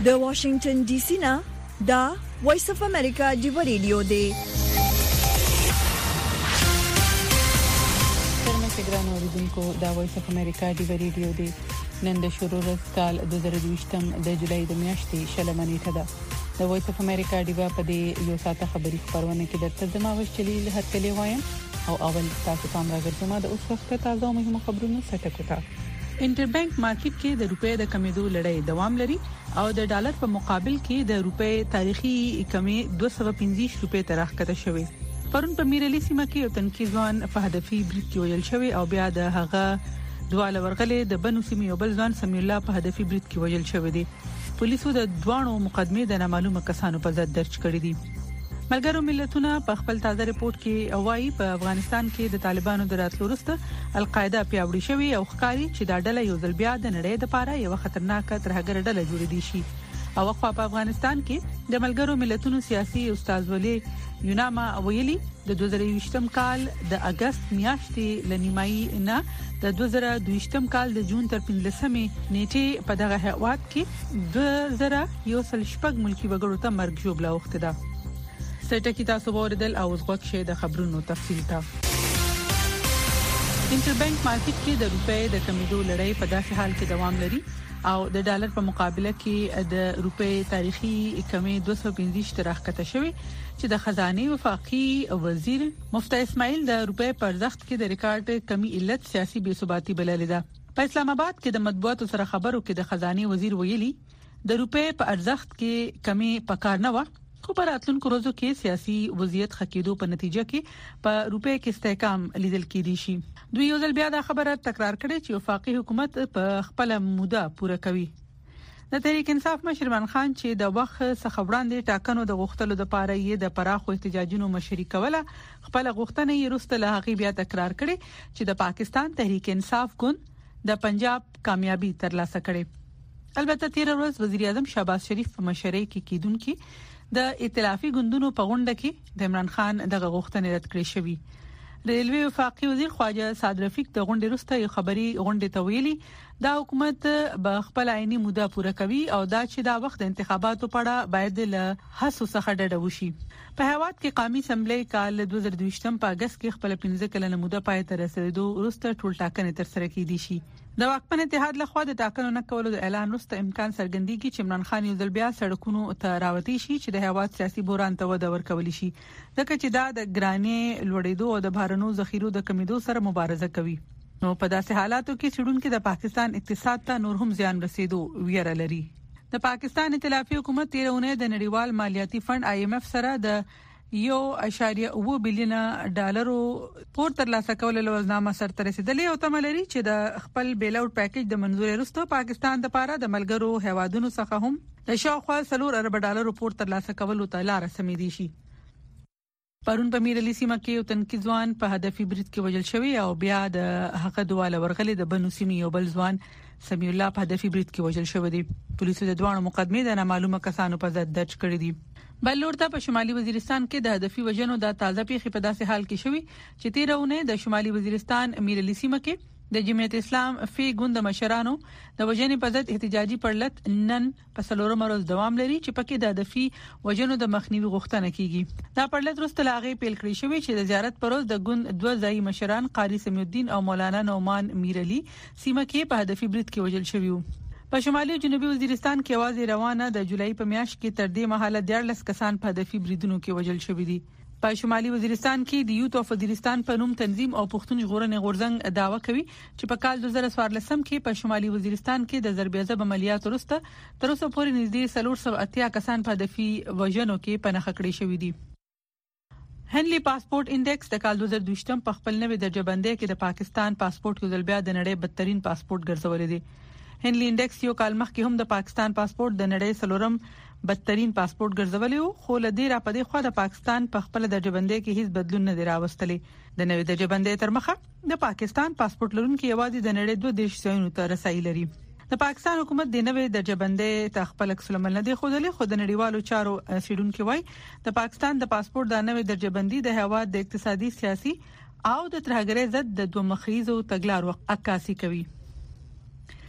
د واشنگټن ډي سي نه دا وایس اف امریکا دی ریډیو دی. ګران اوریدونکو دا وایس اف امریکا دی ریډیو دی. نن د شروع ورځ کال 2020 د جولای د میاشتې شلمه نیټه ده. د وایس اف امریکا دی په دې یو ساعته خبري خبرونه کې درته د ماوش چلیل هر کلی وایم او اول تاسو ته راغلی ما د اوس وخت تازه مهمه خبرونه سټکوتا. انټربانک مارکیټ کې د روپې د کمیدو لړۍ دوام لري او د ډالر په مقابل کې د روپې تاریخي کمی 215 روپې تر راکته شوی. پرون په میرلی سیمه کې یو تنکیزوان په هدفي بریټ کې ویل شوی او بیا د هغه دواله ورغلې د بنو سیمه یو بل ځوان سمي الله په هدفي بریټ کې ویل شوی دی. پولیسو د دوانو مقدمه د نامعلومه کسانو په ضد درج کړې دي. ملګرو ملتونو په خپل تازه ریپورت کې وايي په افغانستان کې د طالبانو د راتلو وروسته القاعده پیاوړی شوی او ښکاری چې دا ډله یو ځل بیا د نړۍ لپاره یو خطرناک ترهګر ډله جوړې دي شي. او خو په افغانستان کې د ملګرو ملتونو سیاسي استاد ولی یوناما ویلي د 2020م کال د اگست میاشتې لنیمایي نه د 2022م کال د جون تر 15مې نیټه په دغه هیواد کې 2016 ملکی وګړو ته مرګ جوړه وخته ده. سټه کې تاسو وردل او زغوک شه د خبرونو تفصیل تا. انټربانک مارکیټ کې د روپې د کمیدو لړۍ په داسې حال کې دوام لري او د ډالر په مقابله کې د روپې تاریخي کمی 215 تر راکته شوی چې د خزانه وفاقي وزیر مفتی اسماعیل د روپې پر ارزښت کې د ریکارډ کمی علت سیاسي بې ثباتی بللې ده. په اسلام آباد کې د مطبوعاتو سره خبرو کې د خزانه وزیر ویلي د روپې په ارزښت کې کمی پکار نه و خو په راتلونکو ورځو کې سیاسي وضعیت خکېدو په نتیجه کې په روپې کې استحکام لیدل کېدی شي. دوی یو ځل بیا دا خبره تکرار کړې چې وفاقي حکومت په خپل موده پوره کوي. د تحریک انصاف مشر عمران خان چې د وخت څخه وړاندې ټاکنو د غوښتلو د پاره یې د پراخو احتجاجونو مشري کوله خپل غوښتنې یې رسته له هغه بیا تکرار کړې چې د پاکستان تحریک انصاف ګوند د پنجاب کامیابی ترلاسه کړې. البته تیر ورځ وزیر اعظم شهباز شریف په مشرۍ کې کیدونکو د ائتلافي ګوندونو په غونډه کې د عمران خان دغه غوښتنې رد کړې شوې. ریلوی وفاقي وزیر خواجه سعد رفیق د غونډې وروسته یو خبري غونډه ته ویلي دا حکومت به خپل عیني موده پوره کوي او دا چې دا وخت د انتخاباتو پړه باید له حسو څخه ډډه وشي. په هیواد کې قومي اسمبلی کال 2022 په اگست کې خپل 15 کلنه موده پای ته رسیدو وروسته ټول ټاکنې تر سره کېدي شي. د واکمن اتحاد لخوا د ټاکنو نه کولو د اعلان وروسته امکان څرګندېږي چې عمران خان یو ځل بیا سړکونو ته راوتی شي چې د هیواد سیاسي بحران ته وده ورکول شي ځکه چې دا د ګرانې لوړېدو او د بهرنو ذخیرو د کمیدو سره مبارزه کوي. نو په داسې حالاتو کې سړونکو د پاکستان اقتصاد ته نور هم زیان رسیدو ویره لري. د پاکستان ائتلافي حکومت تیرونه د نړیوال مالیاتي فند IMF سره د 1.9 بلین ډالرو پور ترلاسه کول لوزنامه سره رسیدلې او تملري چې د خپل بیل اوټ پیکیج د منځوري وروسته پاکستان د پاره د ملګرو هوادونو څخه هم د شاوخوا 4 ارب ډالرو پور ترلاسه کول ته لار سمېدي شي. پرون په میرلی سیمه کې یو تنکیزوان په هدفي بریټ کې وژل شوی او بیا د هغه دواله ورغلې د بنو سیمه یو بل ځوان سمي الله په هدفي بریټ کې وژل شوی دی. پولیسو د دوانو مقدمه د نامعلومه کسانو په ضد درج کړې دي. بل لورته په شمالي وزیرستان کې د هدفي وژنو د تازه پیښې په داسې حال کې شوی چې تیرونه د شمالي وزیرستان میرلی سیمه کې د جمعیت اسلام فی ګوند مشرانو د وژنې په ضد احتجاجي پړلت نن په سلورم ورځ دوام لري چې پکې د هدفي وژنو د مخنیوي غوښتنه کیږي. دا پړلت وروسته لاغې پیل کړی شوی چې د زیارت پروز د ګوند دوه ځای مشران قاری سمیع الدین او مولانا نعمان میرلی سیمه کې په هدفي بریټ کې وژل شوی وو. په شمالي جنوبي وزیرستان کې आवाज روانه د جولای په میاشت کې تر دې مهاله 14 کسان په هدفي بریدونو کې وژل شوی دي. په شمالي وزیرستان کې د یوت اف وزیرستان په نوم تنظیم او پښتون ژغورنې غورځنګ داوا کوي چې په کال 2014 کې په شمالي وزیرستان کې د ضربېزب عملیات وروسته تر اوسه پورې نږدې 380 کسان په هدفي وژنو کې پناه کړی شوی دي. هنلي پاسپورت انډیکس د کال 2022 په خپل نوې درجه بندۍ کې د پاکستان پاسپورت یو ځل بیا د نړۍ بدترین پاسپورت ګرځولې دي. هنلي انډیکس یو کال مخکې هم د پاکستان پاسپورت د نړۍ سلورم بدترین پاسپورت ګرځولې وو خو لدې را پدې خو د پاکستان په خپل درجه بندۍ کې هیڅ بدلون نه دی راوستلې. د نوې درجه بندۍ تر مخه د پاکستان پاسپورت لرونکي یوازې د نړۍ 2 دیش ځایونو ته رسایي لري. د پاکستان حکومت د نوې درجه بندۍ ته خپل عکس العمل نه دی خوذلې خو د نړیوالو چارو سیډونکو وای د پاکستان د پاسپورت د نوې درجه بندۍ د هواد د اقتصادي سیاسي او د ترهګرۍ ضد د دوه مخیزو تګلارو عکاسي کوي.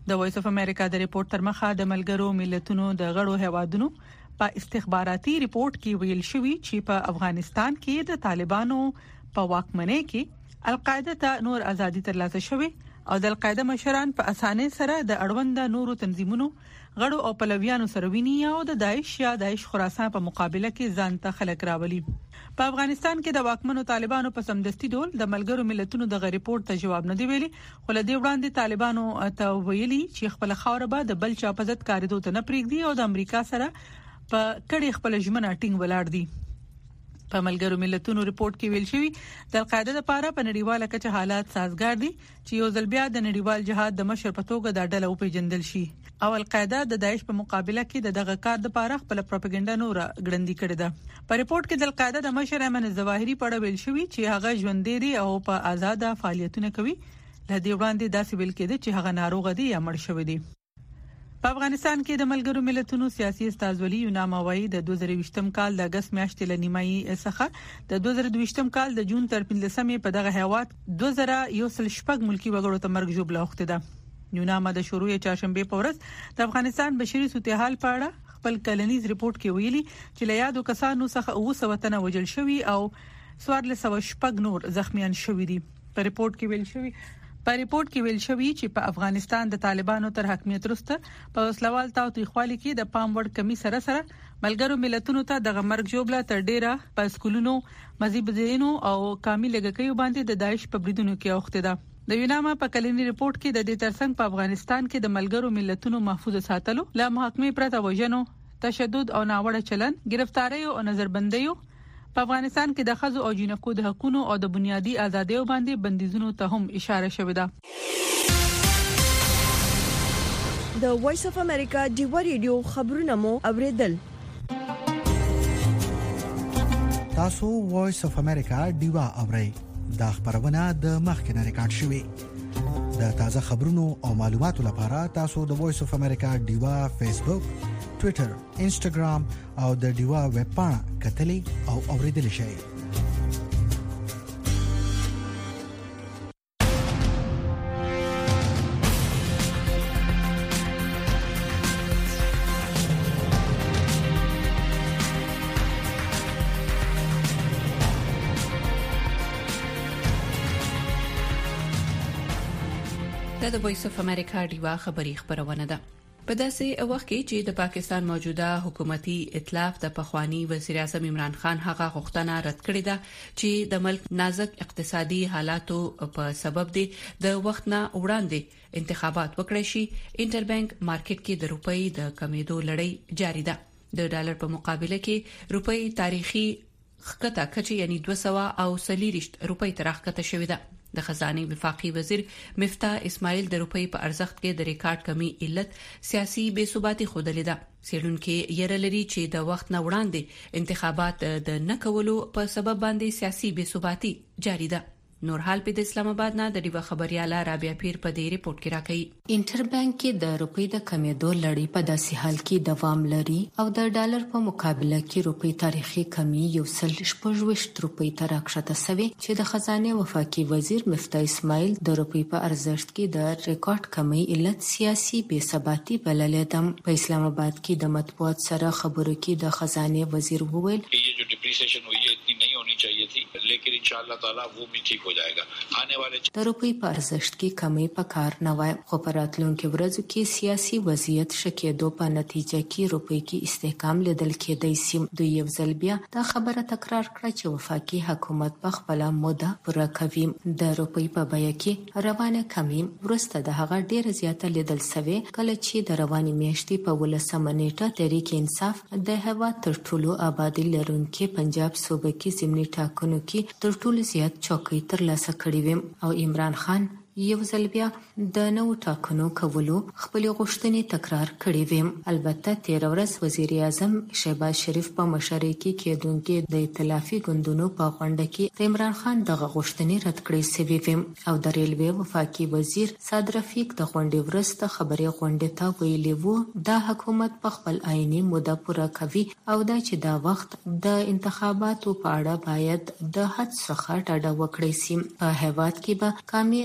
د وایس اف امریکا د ریپورت تر مخه د ملګرو ملتونو د غړو هوادونو په استخباراتي ریپورت کې ویل شوی چې په افغانستان کې د طالبانو په واکمنۍ کې القاعده ته نور ازادي ترلاسه شوه او د القاعده مشران په اسانه سره د اړوند نورو تنظیمونو غړو او پلویانو سره ویني او د داعش یا داعش خراسان په مقابله کې ځان ته خلک راولي. په افغانستان کې د واکمنو طالبانو په سمدستي ډول د ملګرو ملتونو د ریپورت ته جواب نه دی ویلي، خو له دې وړاندې طالبانو ته ویلي چې خپل خاور به د بل چا په ضد کاریدو ته نه پریږدي او د امریکا سره په کډې خپل ژمنه ټینګ ولاړ دي. په ملګرو ملتونو ریپورت کې ویل شوی د القاعده لپاره په نړیواله کچه حالات سازګار دي چې یو ځل بیا د نړیوال جهاد د مشر په توګه د ډله او پیجندل شي او القاعده د داعش په مقابله کې دغه کار د لپاره خپل پروپاګاندا نور غړندې کړې ده. په ریپورت کې د القاعده د مشر ایمن الظواهری په اړه ویل شوی چې هغه ژوندې دي او په آزاد فعالیتونه کوي. له دې وړاندې داسې ویل کېده چې هغه ناروغ دي یا مړ شوی دی. په افغانستان کې د ملګرو ملتونو سیاسي استازولي یوناما وایي د 2020م کال د اگست میاشتې لنیمایي څخه د 2022م کال د جون تر 15مې په دغه هیواد 2114 ملکی وګړو ته مرګ ژوبله وخته ده. یوناما د شروع چهارشنبه په ورځ د افغانستان بشري صورتحال په اړه خپل کلنیز ریپورت کې ویلي چې له یادو کسانو څخه 900 تنه وژل شوي او 1400 نور زخمیان شوي دي. په ریپورت کې ویل شوی چې په افغانستان د طالبانو تر حاکمیت وروسته په وسلوال تاوتریخوالي کې د پام وړ کمی سره ملګرو ملتونو ته د مرګ جوړه تر ډیره په سکولونو مزيبدینو او کامل لګکیو باندې د داعش په بریدونو کې اوخته ده. د یوناما په کلنی ریپورت کې د دې ترڅنګ په افغانستان کې د ملګرو ملتونو محفوظ ساتلو له محاکمې پرته وژنو، تشدد او ناوړه چلن، گرفتاری او نظربندیو، په افغانستان کې د خزو او جنکو د حقوقو او د بنیادی ازادیو باندې بندیزونو ته هم اشاره شوې ده. د وایس اف امریکا ډیوا ریډیو خبرونه مو اوریدل. تاسو وایس اف امریکا ډیوا اورئ. دا خبرونه د مخکنه ریکارډ شوې. د تازه خبرونو او معلوماتو لپاره تاسو د وایس اف امریکا ډیوا فیسبوک، ټوئیټر، انسټاګرام او د ډیوا ویب پاڼه کتلې او اوریدل شئ. د وایس اف امریکا ډیوا خبری خبرونه ده. په داسې وخت کې چې د پاکستان موجوده حکومتي ائتلاف د پخوانی وزیر اعظم عمران خان هغه غوښتنه رد کړې ده چې د ملک نازک اقتصادي حالاتو په سبب د وخت نه وړاندې انتخابات وکړي شي، انټربانک مارکیټ کې د روپۍ د کمیدو لړۍ جاری ده. د ډالر په مقابله کې روپۍ تاریخي خکته کچې یعنی 200 او 40 روپۍ ترخکته شوې ده. د خزانه وفاقي وزیر مفتاح اسماعیل د روپۍ په ارزښت کې د ریکارډ کمی علت سیاسي بے ثباتي خوده لیده. سیلونکو یې لري چې د وخت نه وړاندې انتخابات د نکولو په سبب باندې سیاسي بے ثباتي جاری ده. نور حال په اسلام آباد نه د ډیوا خبرياله رابعه پیر په دې ریپورت کې راکړي. انټربانک کې د روپۍ د کمیدو لړۍ په داسې حال کې دوام لري او د ډالر په مقابله کې روپۍ تاریخي کمی 1.28 روپۍ ته راکښته شوې چې د خزانه وفاقي وزیر مفتاح اسماعیل د روپۍ په ارزښت کې د ریکارډ کمی علت سیاسي بے ثباتي بللې ده. په اسلام آباد کې د مطبوعات سره خبرو کې د خزانه وزیر وویل ये जो डिप्रिसिएशन हुई है इतनी नहीं होनी चाहिए थी, लेकिन इंशाअल्लाह ताला वो भी ठीक हो जाएगा. आने वाले د روپۍ په ارزښت کې کمی پکار نه وای، خو په راتلونکو ورځو کې سیاسي وضعیت شکېدو په نتیجه کې روپۍ کې استحکام لیدل کېدای شي. دوی یو ځل بیا دا خبره تکرار کړه چې وفاقي حکومت په خپل موده پوره کوي. د روپۍ په بیه کې روانه کمی ورسته د هغه ډیر زیاته لیدل شوی کله چې د رواني میاشتې په 18 نیټه تحریک انصاف د هوا تر ټولو آبادی لرونکي پنجاب صوبه کې ضمني ټاکنو کې تر ټولو زیات چوکۍ ترلاسه کړې وې او عمران خان یو ځل بیا د نو ټاکنو کولو خپل غوښتنې تکرار کړې وې. البته 13 ورځ وزیر اعظم شهباز شریف په مشرۍ کې کېدونکو د ائتلافي ګوندونو په غونډه کې د عمران خان دغه غوښتنې رد کړې شوې وې او د ریلوي وفاقي وزیر سعد رفیق د غونډې ورسته خبري غونډې ته ویلي وو دا حکومت په خپل عیني موده پوره کوي او دا چې دا وخت د انتخاباتو په اړه باید د حد څخه ډډه وکړي شي. په هیواد کې به قومي اسمبلی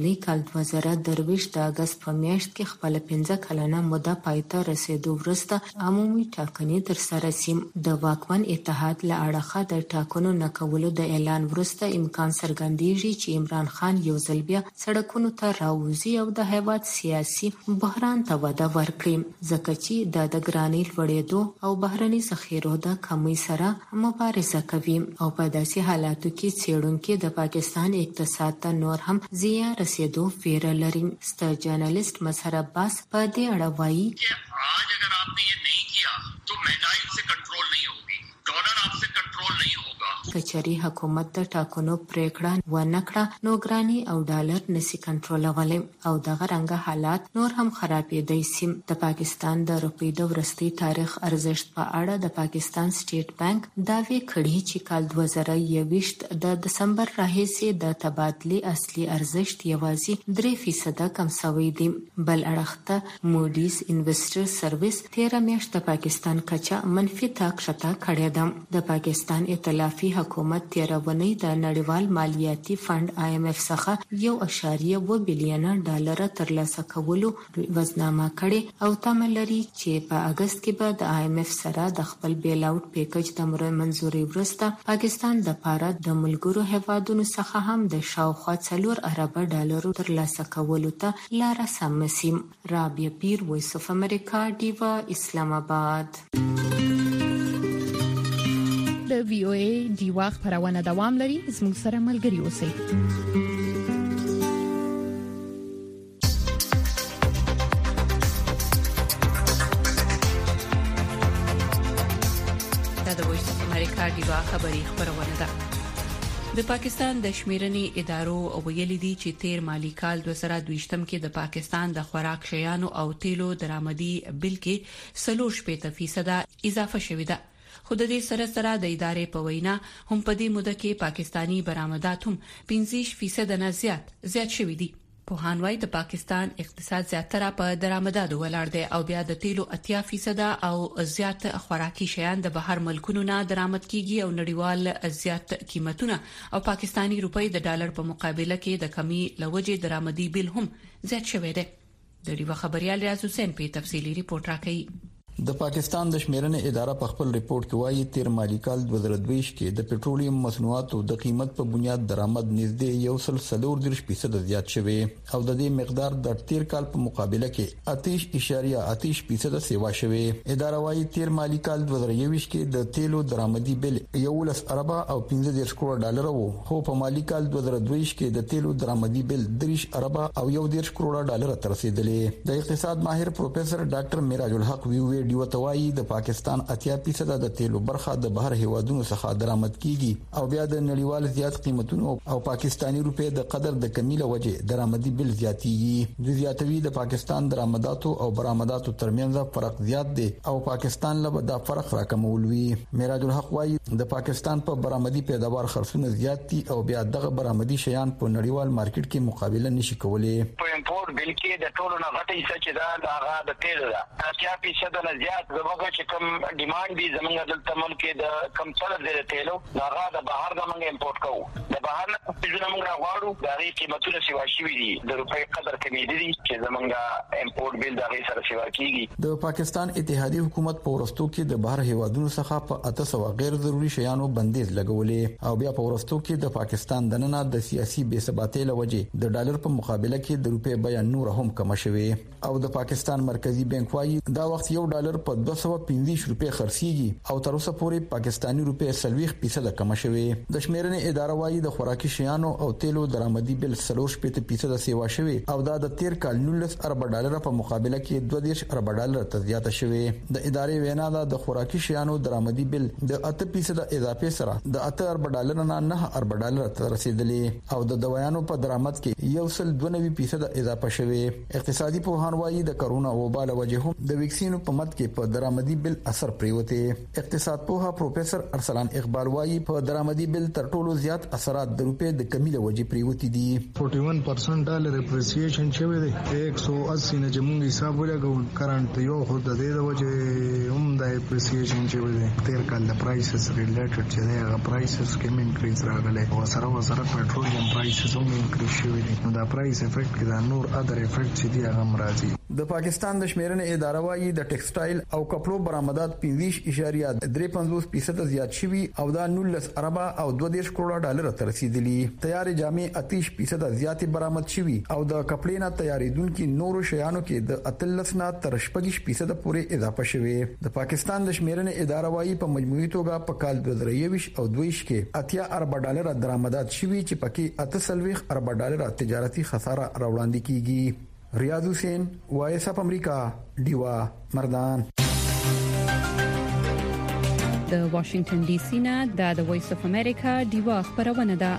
لومړی کال 2023 د اگست په میاشت کې خپل 15 کلنه موده پایته رسیدو وروسته عمومي ټاکنې تر سره سیم. د واکمن اتحاد له اړخه د ټاکنو نکولو د اعلان وروسته امکان څرګندېږي چې عمران خان یو ځل بیا سړکونو ته راوځي او د هیواد سیاسي بحران ته وده ورکړي، ځکه چې د ګرانۍ لوړېدو او بهرني ذخیرو د کمی سره مبارزه کوي. او په داسې حالاتو کې څېړونکي د پاکستان اقتصاد ته نور هم زیان رسیدو ویره لري. ستر جرنالست مظهر عباس په دې اړه وایي आज अगर आपने ये नहीं किया तो महंगाई से कंट्रोल नहीं होगी, डॉलर आपसे कंट्रोल नहीं होगा. کچري حکومت د ټاکنو پریکړه ونه کړه نو ګراني او ډالر نسی کنټرولولای او دغه رنګه حالات نور هم خرابېدای شي. د پاکستان د روپی د ورستي تاریخ ارزښت په اړه د پاکستان سټیټ بانک داوی کړی چې کال 2021 د دسمبر راهیسې د تبادلې اصلي ارزښت یوازې 3% کم شوی دی. بل اړخته موډیز انویسټر سرویس 13 میاشت د پاکستان کچا منفي تاک شته کړی ده. د پاکستان ائتلافي حکومت تیرونی د نړیوال مالیاتي فند IMF څخه 1.2 بلین ډالر ترلاسه کولو وزنامه کړي او تمه لري چې په اگست کې به د IMF سره د خپل بیل اوټ پیکج د منزوري وروسته پاکستان د پاره د ملګرو هیوادونو څخه هم د شاوخوا 4 ارب ډالر ترلاسه کولو ته لار سمسي. رابعه پیر، وایس اف امریکا، ډیوا، اسلام آباد. د VOA ډیوا خبرونه دوام لري، زموږ سره ملګري اوسئ. دا د وایس اف امریکا ډیوا خبرونه ده. د پاکستان د شمیرنې ادارو ویلي دي چې تیر مالی کال 2022 کې د پاکستان د خوراک شیانو او تیلو درآمدي بل کې 40% اضافه شوې ده. خو د دې سره د ادارې په وینا هم په دې موده کې پاکستانی برآمدات هم 15% نه زیات شوي دي. په هانوای د پاکستان اقتصاد زیاتره په درآمداتو ولاړ دی او بیا د تیلو 80% او زیات خوراکي شیان د بهر ملکونو نه درآمد کیږي او نړیوال زیات قیمتونه او پاکستانی روپۍ د ډالر په مقابله کې د کمی لوجې درآمدي بیل هم زیات شوی دی. د ډیوا خبريال ریاض حسین په تفصیلی ریپورت راکړي. د پاکستان د شمیرنې اداره په خپل ریپورت کې وایي تیر مالی کال 2022 کې د پټرولیم مصنوعاتو د قیمت په بنیاد درآمد نږدې 1.4% زیات شوی او د دې مقدار د تیر کال په مقابله کې 8.8% سیوا شوی. اداره وایي تیر مالی کال 2021 کې د تیلو درآمدي بل 11 ارب او 15 کروڑ ډالر وو، خو په مالی کال 2022 کې د تیلو درآمدي بل 3 ارب او 11 کروڑ ډالر ته رسیدلې. د اقتصاد ماهر پروفیسور ډاکټر میراج الحق وی ډیو توای د پاکستان 80% د تیلو برخه د بهر هیوادونو څخه درآمد کیږي او بیا د نړیوال زیات قیمتونو او پاکستانی روپې د قدر د کمی له وجې درآمدي بل زیاتیږي. د زیاتوي د پاکستان درآمداتو او برآمداتو ترمنځ فرق زیات دی او پاکستان له دا فرق راکمول وی. میراج الحق وايي د پاکستان په برآمدي پیداوار خرڅونه زیات دي او بیا دغه برآمدي شیان په نړیوال مارکیټ کې مقابله نشي کولای. په امپورټ بل کې د ټولو نه غټي څه چې دا هغه د تیل ده 80% زیات زموږ چې کوم ډیماند دي زموږ دلته ملک د کم څه د تیلو هغه د بهر د موږ امپورټ کوو، د بهر نه څه موږ راغواړو دا غي قیمتونه سیوا شي دي د روپۍ قدر کمی دي چې زموږ امپورټ بل د غي سره سیوا کیږي. د پاکستان اتحادیه حکومت په ورستو کې د بهر هیوادونو څخه په 800 غیر ضروري شیانو بندیز لګولې او بیا په ورستو کې د پاکستان دننه د سیاسي بې ثباتۍ لوجې د ډالر په مقابله کې د روپۍ بیه نور هم کم شوه او د پاکستان مرکزی بانک وايي دا وخت یو ډالر په 215 روپے خرڅيږي او تر اوسه پورې پاکستانی روپے 40% کم شوه. د شمیرنې اداره وايي د خوراکي شیانو او تیلو درآمدي بل 40% سیوا شوه او دا د تیر کال 19 ارب ډالر په مقابله کې 22 ارب ډالر ته زیاته شوه. د ادارې وینا ده د خوراکي شیانو درآمدي بل د 8% اضافه سره د 8 ارب ډالر نه 9 ارب ډالر ته رسیدلې او د دوايانو په درآمد کې 1.92% اضافه شوه. اقتصادي پوهان وايي د کرونا وبا له وجې هم د ویکسینو په مت کې په درآمدي بل اثر پریوته. اقتصاد پوها پروفیسور ارسلان اقبال وايي په درآمدي بل تر ټولو زیات اثرات د روپې د کمی له وجې پریوته دي. 41% ډالر اپریسیشن شوی دی. 180 نه جمهور حساب ولګو کرنٹ یو خو د دې د وجې هم د اپریسیشن شوی دی. تیر کال د پرایسز ریلیټډ چې دا پرایسز کې انکریز راغلی او سره پټرولیم پرایسز هم انکریز شوی دي. نو دا پرایس افیکټ کې دا نور اذر افیکټ چې دی هغه راځي. د پاکستان د شمیرنې اداره وايي د ټیکسټایل او کپړو برآمدات 15.53% زیات شوي او دا 19 اربه او 2.2 کروڑه ډالر ته رسیدلي. تیار جامې 38% زیات برآمد شوي او د کپړې نه تیاریدونکو نورو شیانو کې د 13 نه تر 18% پورې اضافه شوي. د پاکستان د شمیرنې اداره وايي په مجموعي توګه په کال 2023 او 22 کې 80 اربه ډالر درآمدات شوي چې پکې 38 اربه ډالر تجارتي خساره راوړاندې کیږي. ریاض حسین وایس اپ امریکا دیوا مردان. د واشنگټن ډي سي نه د وایس اپ امریکا دیوا خبرونه ده.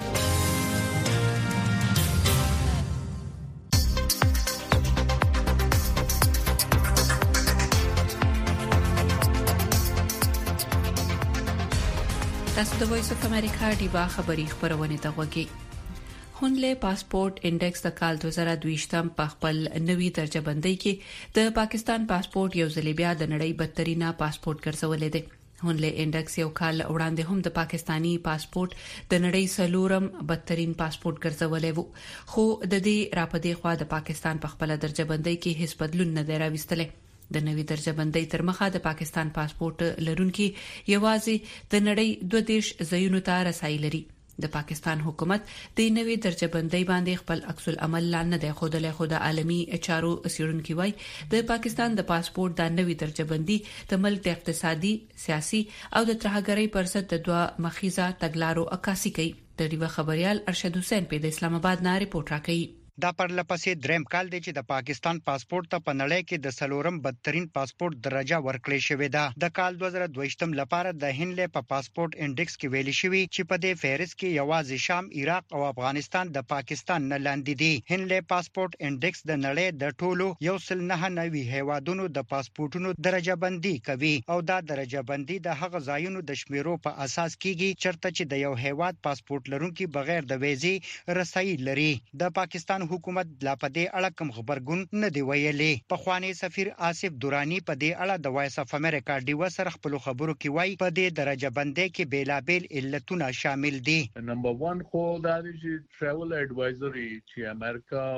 تاسو د وایس اپ امریکا دیوا خبری خبرونه ته وګورئ. هونلې پاسپورت انډیکس د کال 2022 په خپل نوي درجه بندۍ کې د پاکستان پاسپورت یو ځل بیا د نړۍ بدترینه پاسپورت ګرځولې دی. هونلې انډیکس یو کال وړاندې هم د پاکستانی پاسپورت د نړۍ سلورم بدترین پاسپورت ګرځولې وو، خو د دې راپدې خوا د پاکستان په خپل درجه بندۍ کې هیڅ بدلون نه دی راوستلې. د نوي درجه بندۍ تر مخه د پاکستان پاسپورت لرونکي یوازې د نړۍ 22 ځایونو ته رسایي لري. د پاکستان حکومت د نوي درجه بندۍ باندې خپل عکس العمل لاندې د خوده له خوده عالمي چارو سیړونکو وای د پاکستان د پاسپورت د نوي درجه بندۍ د ملک د اقتصادي، سیاسي او د ترهګرۍ پر ضد د دوه مخیزه تګلارو عکاسي کوي. د ریو خبريال ارشد حسین په اسلام آباد نه ریپورت راکړي. دا پرلپسې دریم کال دی چې د پاکستان پاسپورت ته په نړۍ کې د سلورم بدترین پاسپورت درجه ورکړې شوې ده. د کال 2022 لپاره د هنلې په پاسپورت انډیکس کې ویل شوی چې په دې فهرست کې یوازې شام، عراق او افغانستان د پاکستان نه لاندې دي. هنلې پاسپورت انډیکس د نړۍ د ټولو 199 هیوادونو د پاسپورتونو درجه بندي کوي او دا درجه بندي د هغه ځایونو د شمیرو په اساس کیږي چرته چې د یو هیواد پاسپورت لرونکي بغیر د ویزې رسایي لري. د پاکستان حکومت لا پدې اړه کوم خبرګون نه دی ویلي. پخوانی سفیر آصف دورانی په دې اړه د وایس اف امریکا ډیو سره خپل خبرو کې وایي په دې درجه بندۍ کې بیلابل علتونه شامل دي. نمبر 1 خو دا دی چې ټریول اډوایزري چې امریکا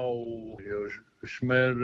او شمیر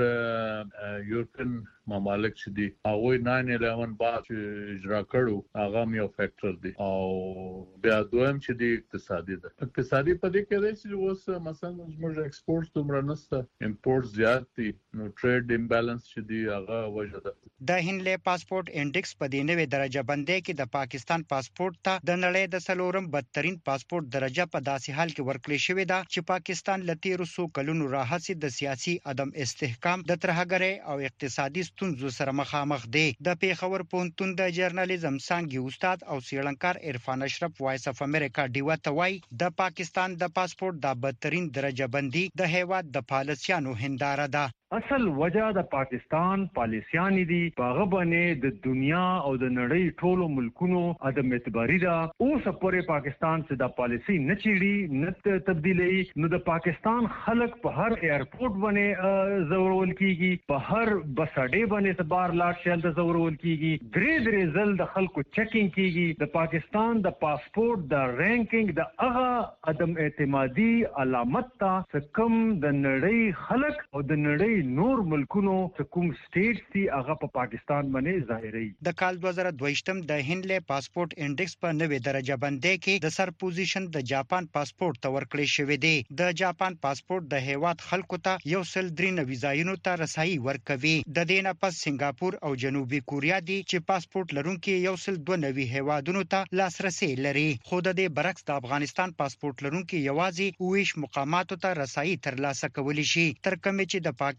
یورپین ممالک چې دي هغه 9/11 بعد اجرا کړو هغه یو فیکٹر دی او بیا دویم چې دی اقتصادي ده. اقتصادي په دې کې دی چې اوس مثلا زموږ ایکسپورټ دومره نشته، امپورټ زیات دي، نو ټریډ امبالانس چې دی هغه وجه ده. د هنلې پاسپورت انډیکس په دې نوې درجه بندۍ کې د پاکستان پاسپورت ته د نړۍ د سلورم بدترین پاسپورت درجه په داسې حال کې ورکړې شوې ده چې پاکستان لته روسو کلونو راهڅ د سیاسي عدم استحکام د ترهګرۍ او اقتصادي ستونزو سره مخامخ دی. د پیښور پوهنتون د جرنالیزم څانګې استاد او څېړنکار عرفان اشرف وایس اف امریکا ډیو ته وایي د پاکستان د پاسپورت د بدترین درجه بندي د هیواد د پالیسیانو هنداره ده. اصل وجہ د پاکستان پالیسیان دي هغه باندې د دنیا او د نړۍ ټولو ملکونو عدم اعتباري ده. اوس پورې پاکستان څخه د پالیسی نه چیړي نه تبدیلي، نو د پاکستان خلک په هر ایرپورټ باندې زورول کیږي، په هر بس اډې باندې بار لاټ شل د زورول کیږي، درې ځل د خلکو چیکینګ کیږي. د پاکستان د پاسپورت د رینکینګ د هغه عدم اعتمادي علامت ته کم د نړۍ خلک او د نړۍ نور ملکونو کوم سټیټس دي هغه په پاکستان باندې ظاهري. د کال 2022 د هنلې پاسپورت انډیکس په نوې درجه بندۍ کې د سر پوزیشن د جاپان پاسپورت ته ورکړی شوی دی. د جاپان پاسپورت د هیواد خلکو ته 193 ویزایونو ته رسایي ورکوي. د دې نه پس سنگاپور او جنوبي کوریا دي چې پاسپورت لرونکي 192 هیوادونو ته لاسرسي لري. خو د دې برعکس د افغانستان پاسپورت لرونکي یوازې 20 مقاماتو ته رسایي ترلاسه کولی شي. تر کومه چې د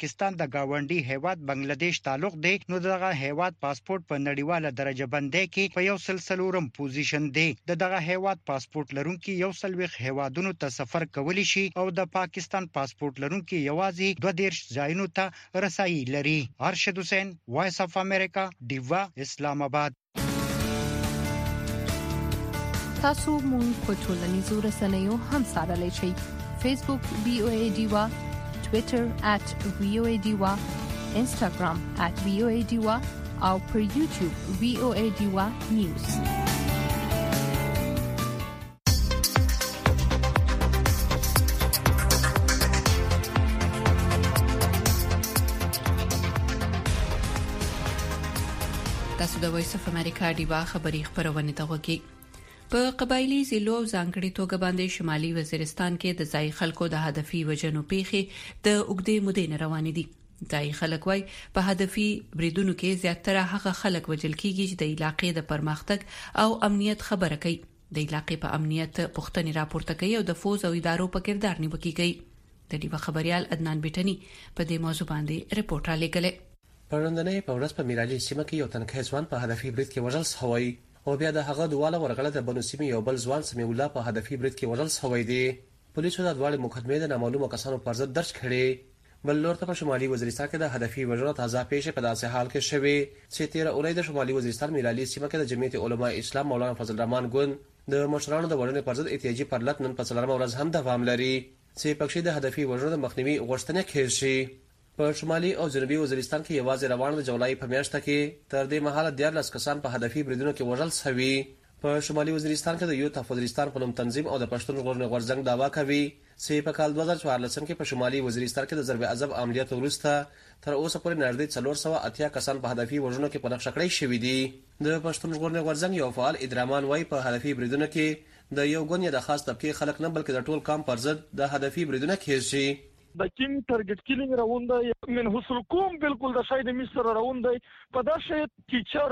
پاکستان د گاونډي هیواد بنگلاديش تعلق دی نو دغه هیواد پاسپورت په نړیواله درجه بندۍ کې په 140 پوزیشن دی. دغه هیواد پاسپورت لرونکي 140 هیوادونو ته سفر کولی شي او د پاکستان پاسپورت لرونکي یوازې 22 ځایونو ته رسایي لري. ارشد حسین، وایس اف امریکا، ډیوا، اسلام آباد. تاسو مون په ټولنیزو رسنیو هم سره شئ. فیسبوک VOA ډیوا، ټوئیټر @VOA ډیوا، انستګرام @VOA ډیوا او پر یوټیوب VOA ډیوا نیوز. تاسو د وایس اف امریکا ډیوا خبری خبرونه ته وګورئ. په قبایلی ضلعو ځانګړي توګه باندې شمالي وزیرستان کې د ځای خلکو د هدفي وجنو پیښې د اوګدې مودې نه روانې دي. ځای خلک وايي په هدفي بریدونو کې زیاتره هغه خلک وژل کیږي چې د علاقې د پرمختګ او امنیت خبره کوي. د علاقې په امنیت پوښتنې راپورته کوي او د فوز او ادارو په کردار نیوکه کوي. د ډیوا خبريال عدنان بیٹنی په دې موضوع باندې رپورټ را لګلې. پرندنې په ورځ په میرالي سیمه کې یو تنکي ځوان په هدفي برید کې وژل شوی او بیا د هغه دواله ورغله د بنو سیمه یو بل ځوان سمیع الله په هدفي برید کې وژل شوی دی. پولیسو د دواړو مقدمې د نامعلومو کسانو پر ضد درج کړې. بل لور ته په شمالي وزیرستان کې د هدفي وژنو تازه پیښه په داسې حال کې شوه چې 13 اونۍ د شمالي وزیرستان میرالي سیمه کې د جمعیت علماء اسلام مولانا فضل الرحمن ګوند د مشرانو د وژنې پر ضد احتجاجي پرلط نن په څلورمه ورځ هم دوام لري چې پکې د هدفي وژنو د مخنیوي غوښتنه کیږي. په شمالي او جنوبي وزیرستان کې یوازې روان د جولای په میاشت کې تر دې مهاله 14 کسان په هدفي بریدونو کې وژل شوي. په شمالي وزیرستان کې د یو تفوزرستان په نوم تنظیم او د پښتون ژغورنې غورځنګ داوا کوي چې په کال 2014 کې په شمالي وزیرستان کې د ضرب عذاب عملیات وروسته تر اوسه پورې نږدې 480 کسان په هدفي وژنو کې په نقشه کړی شوي دي. د پښتون ژغورنې غورځنګ یو فعال ادرامان وايي په هدفي بریدونو کې د یو ګوند یا د خاص طبقه خلک نه بلکې د ټول قام پر ضد د هدفي بریدونو کېږي. د کیم ټارګټ کیلینګ راوند دی من حصول کوم بالکل د شاید مصر راوند دی په داسې ټیچر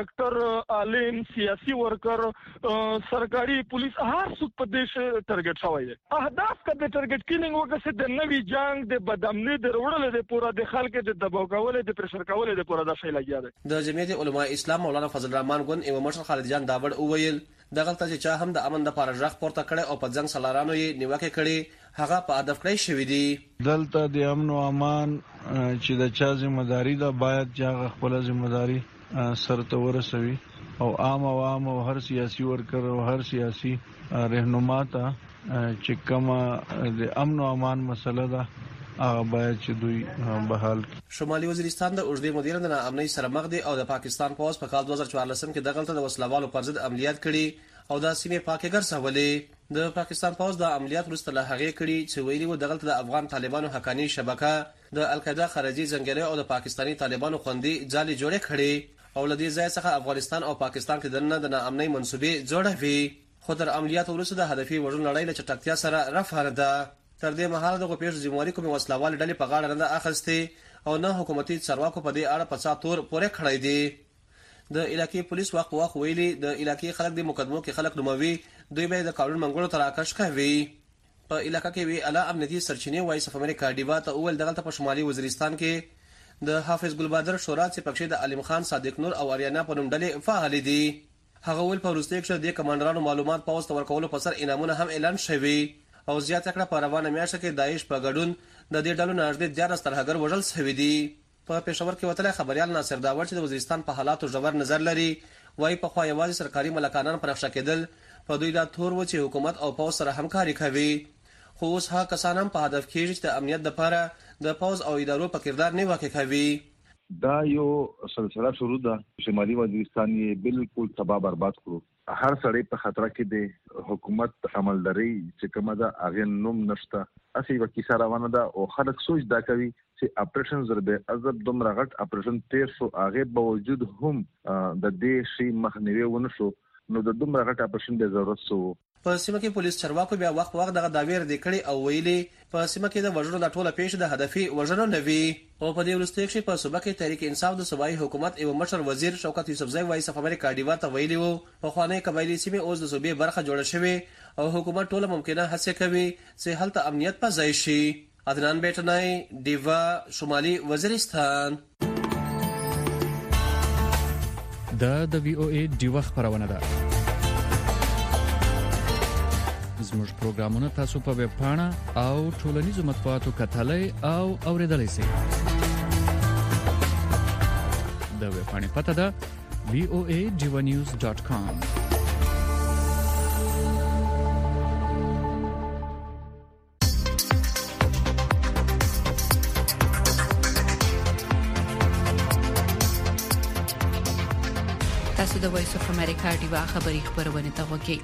ډاکټر عالم سیاسي ورکر سرکاري پولیس هر څوک په دې ټارګټ شوی دی. اهداف کده ټارګټ کیلینګ وکړي د نوي جنگ د بدامنۍ د وړل د پورا د خلکو د دباو کول د پرشر کول د پورا د شی لګیا دی. د جمعیت علماء اسلام مولانا فضل الرحمن ګوند او مشر خالد جان داوړ اوویل دغه ته چې هم د امن د لپاره ځخ پورته کړي او په ځنګ سلارانو یې نیوکه کړي هغه په هدف کړی شوی دی. دلته د امن او امان چې د چا ذمہداري ده باید چې خپل ذمہداري سرته ورسوي او عام او هر سیاسي ورکر او هر سیاسي رهنما ته چې کومه د امن او امان مسله ده هغه باید چې دوی بحال. شمالي وزیرستان د اوږدې مودې نه امنیت سره مخ دی او د پاکستان پوز په کال 2014 کې دغلت د وسلوالو پر ضد عملیات کړي او د سیمې پاکه ګرځولې. د پاکستان پوز د عملیات وروسته له هغه کړي چې ویلي و دغلت د افغان طالبانو حقانی شبکه د القاعده خارجي ځنګلې او د پاکستاني طالبانو خوندي ځالې جوړې کړي او لدې ځای څخه افغانستان او پاکستان کې دنه د ناامنۍ منسوبې جوړوي. خو تر عملیات وروسته د هدفي وژنو لړۍ له چټکتیا سره رفع ده. تر دې مهاله د غوپېښ ذمہواري کومې وسلوال ډلې په غاړه نه اخستې او نه حکومتي چارواکو په دې اړه په څا تور پورې کړی دی. د علاقې پولیس وخت ویلي د علاقې خلک د مقدمو کې خلک نوموي دوی به د قانون منګولو تر راکش کوي. په علاقې کې وی اعلی امنیتي سرچینې وایي صف امریکا ډیوا ته اول دغه په شمالي وزیرستان کې د حافظ ګلبادر شورا چې پکې د علیم خان صادق نور او اریانا په نوم ډلې فعال دي. هغه ول په وروستي کې د کمانډرانو معلومات په واستو ورکولو په سر انعامونه هم اعلان شوي او زیاته کړه په روانه میاشت کې داعش په ګډون د دې ډلو نږدې 14 ترهګر وژل شوی دی. په پېښور کې وتلی خبريال ناصر داوړ چې د وزیرستان په حالاتو ژور نظر لري وایي په خو یوازې سرکاري ملکانان پر نقشه کېدل په دوی دا تور و چې حکومت او پوز سره همکاري کوي. خو اوس هغه کسان هم په هدف کېږي چې د امنیت لپاره د پوز او ادارو په کردار نه واقع کوي. دا یو سلسله شروع ده. شمالي وزیرستان یې بالکل تباہ برباد کړو. هر سړی په خطر کې دی. حکومت عملداري چې کومه ده هغه نوم نشته. اسی وکي سره روانه ده او خلک سوچ دا کوي چې اپریشن ضرب عذاب دومره غټ اپریشن تیر شو هغه باوجود هم د دې شی مخنیوي ونه شو نو د دومره غټ اپریشن د ضرورت سو. په سیمه کې پولیس چارواکو بیا وخت دغه داویر د کړي او ویلي په سیمه کې د وژنو د ټوله پیښه د هدفي وژنو نه وی او په دې وروسته کې په صوبه کې تحریک انصاف د صوبایي حکومت او مشر وزیر شوکت یوسفزئی وایي صف امریکا ډیوا ته ویلي وو په خواني قبایلی سیمه اوس د صوبې برخه جوړه شوې او حکومت ټوله ممکنه هڅه کوي چې هلته امنیت په ځای شي. عدنان بیٹنای دیوا شمالي وزیرستان. د وی او ای دیوا خبرونه ده. زموږ پروګرامونه تاسو په ویب پاڼه او ټولنیزو مطبوعاتو کتلای او اوریدلای شئ. د ویب پاڼې پته ده voadivanews.com. تاسو د وایس اف امریکا دیوا خبری خبرونه ته وګورئ.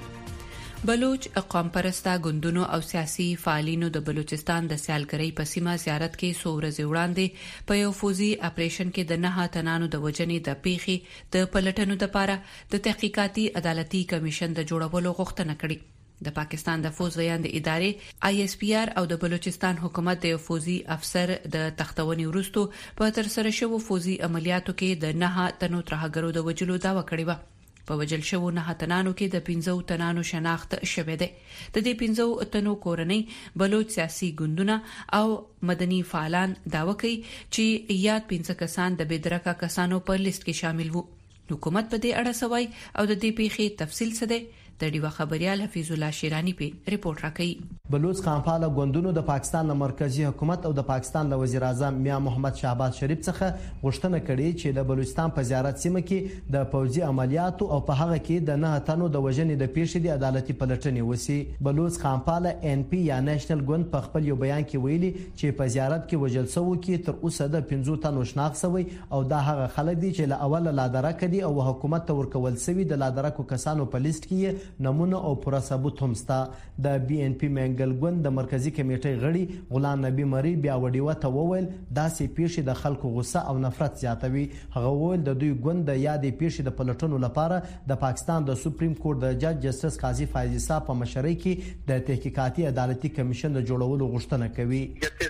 بلوچ قوم پرستا ګوندونو او سیاسي فعالینو د بلوچستان د سیالګرۍ په سیمه زیارت کې څو ورځې وړاندې په یو فوزي اپریشن کې د 9 تنانو د وجنې د پیښې د پلټنو لپاره د تحقیقاتي عدالتي کمیشن د جوړولو غوښتنه کړې. د پاکستان د فوز ویاند ادارې ISPR او د بلوچستان حکومت د فوزي افسر د تختونې وروسته په تر سره شوو فوزي عملیاتو کې د 9 تنو ترهګرو د وجلو داوا کړې و. په وجل شوو 9 تنانو کې د 15 تنانو شناخت شوه ده. د دې 15 تنو کورنۍ بلوچ سیاسي ګوندونه او مدني فعالان داوا کوي چې یاد 15 کسان د بېدرکه کسانو په لیست کې شامل وو. حکومت په دې اړه سوای او د دې پیښې تفصیل څه ده؟ د دیوا خبريال حفیظ الله شیرانی په ریپورت راکړي. بلوچ قامپاله ګوندونو د پاکستان له مرکزی حکومت او د پاکستان له وزیر اعظم میا محمد شهباز شریف څخه غوښتنه کړې چې د بلوچستان په زیارت سیمه کې د فوجي عملیاتو او په هغه کې د 9 تنو د وژنې د پیښې د عدالتي پلټنې وسی. بلوچ قامپاله NP یا نېشنل ګوند په خپل یو بیان کې ویلي چې په زیارت کې وژل شوو کې تر اوسه د 15 تنو شناخت شوی او دا هغه خلک دي چې له اوله لا درک دي او حکومت ته ورکول شوی د لا درکو کسانو په لیست کې نمونه او پوره ثبوت هم ستا. د BNP منګل ګوند د مرکزی کمیټې غړي غلام نبی مری بیا وډیو ته وویل داسې پیښې د خلکو غوسه او نفرت زیاتوي. هغه وویل د دوی ګوند د یادې پیښې د پلټنو لپاره د پاکستان د سپریم کورټ د جج جسټس قاضي فایز صاحب په مشرۍ کې د تحقیقاتي عدالتي کمیشن د جوړولو غوښتنه کوي.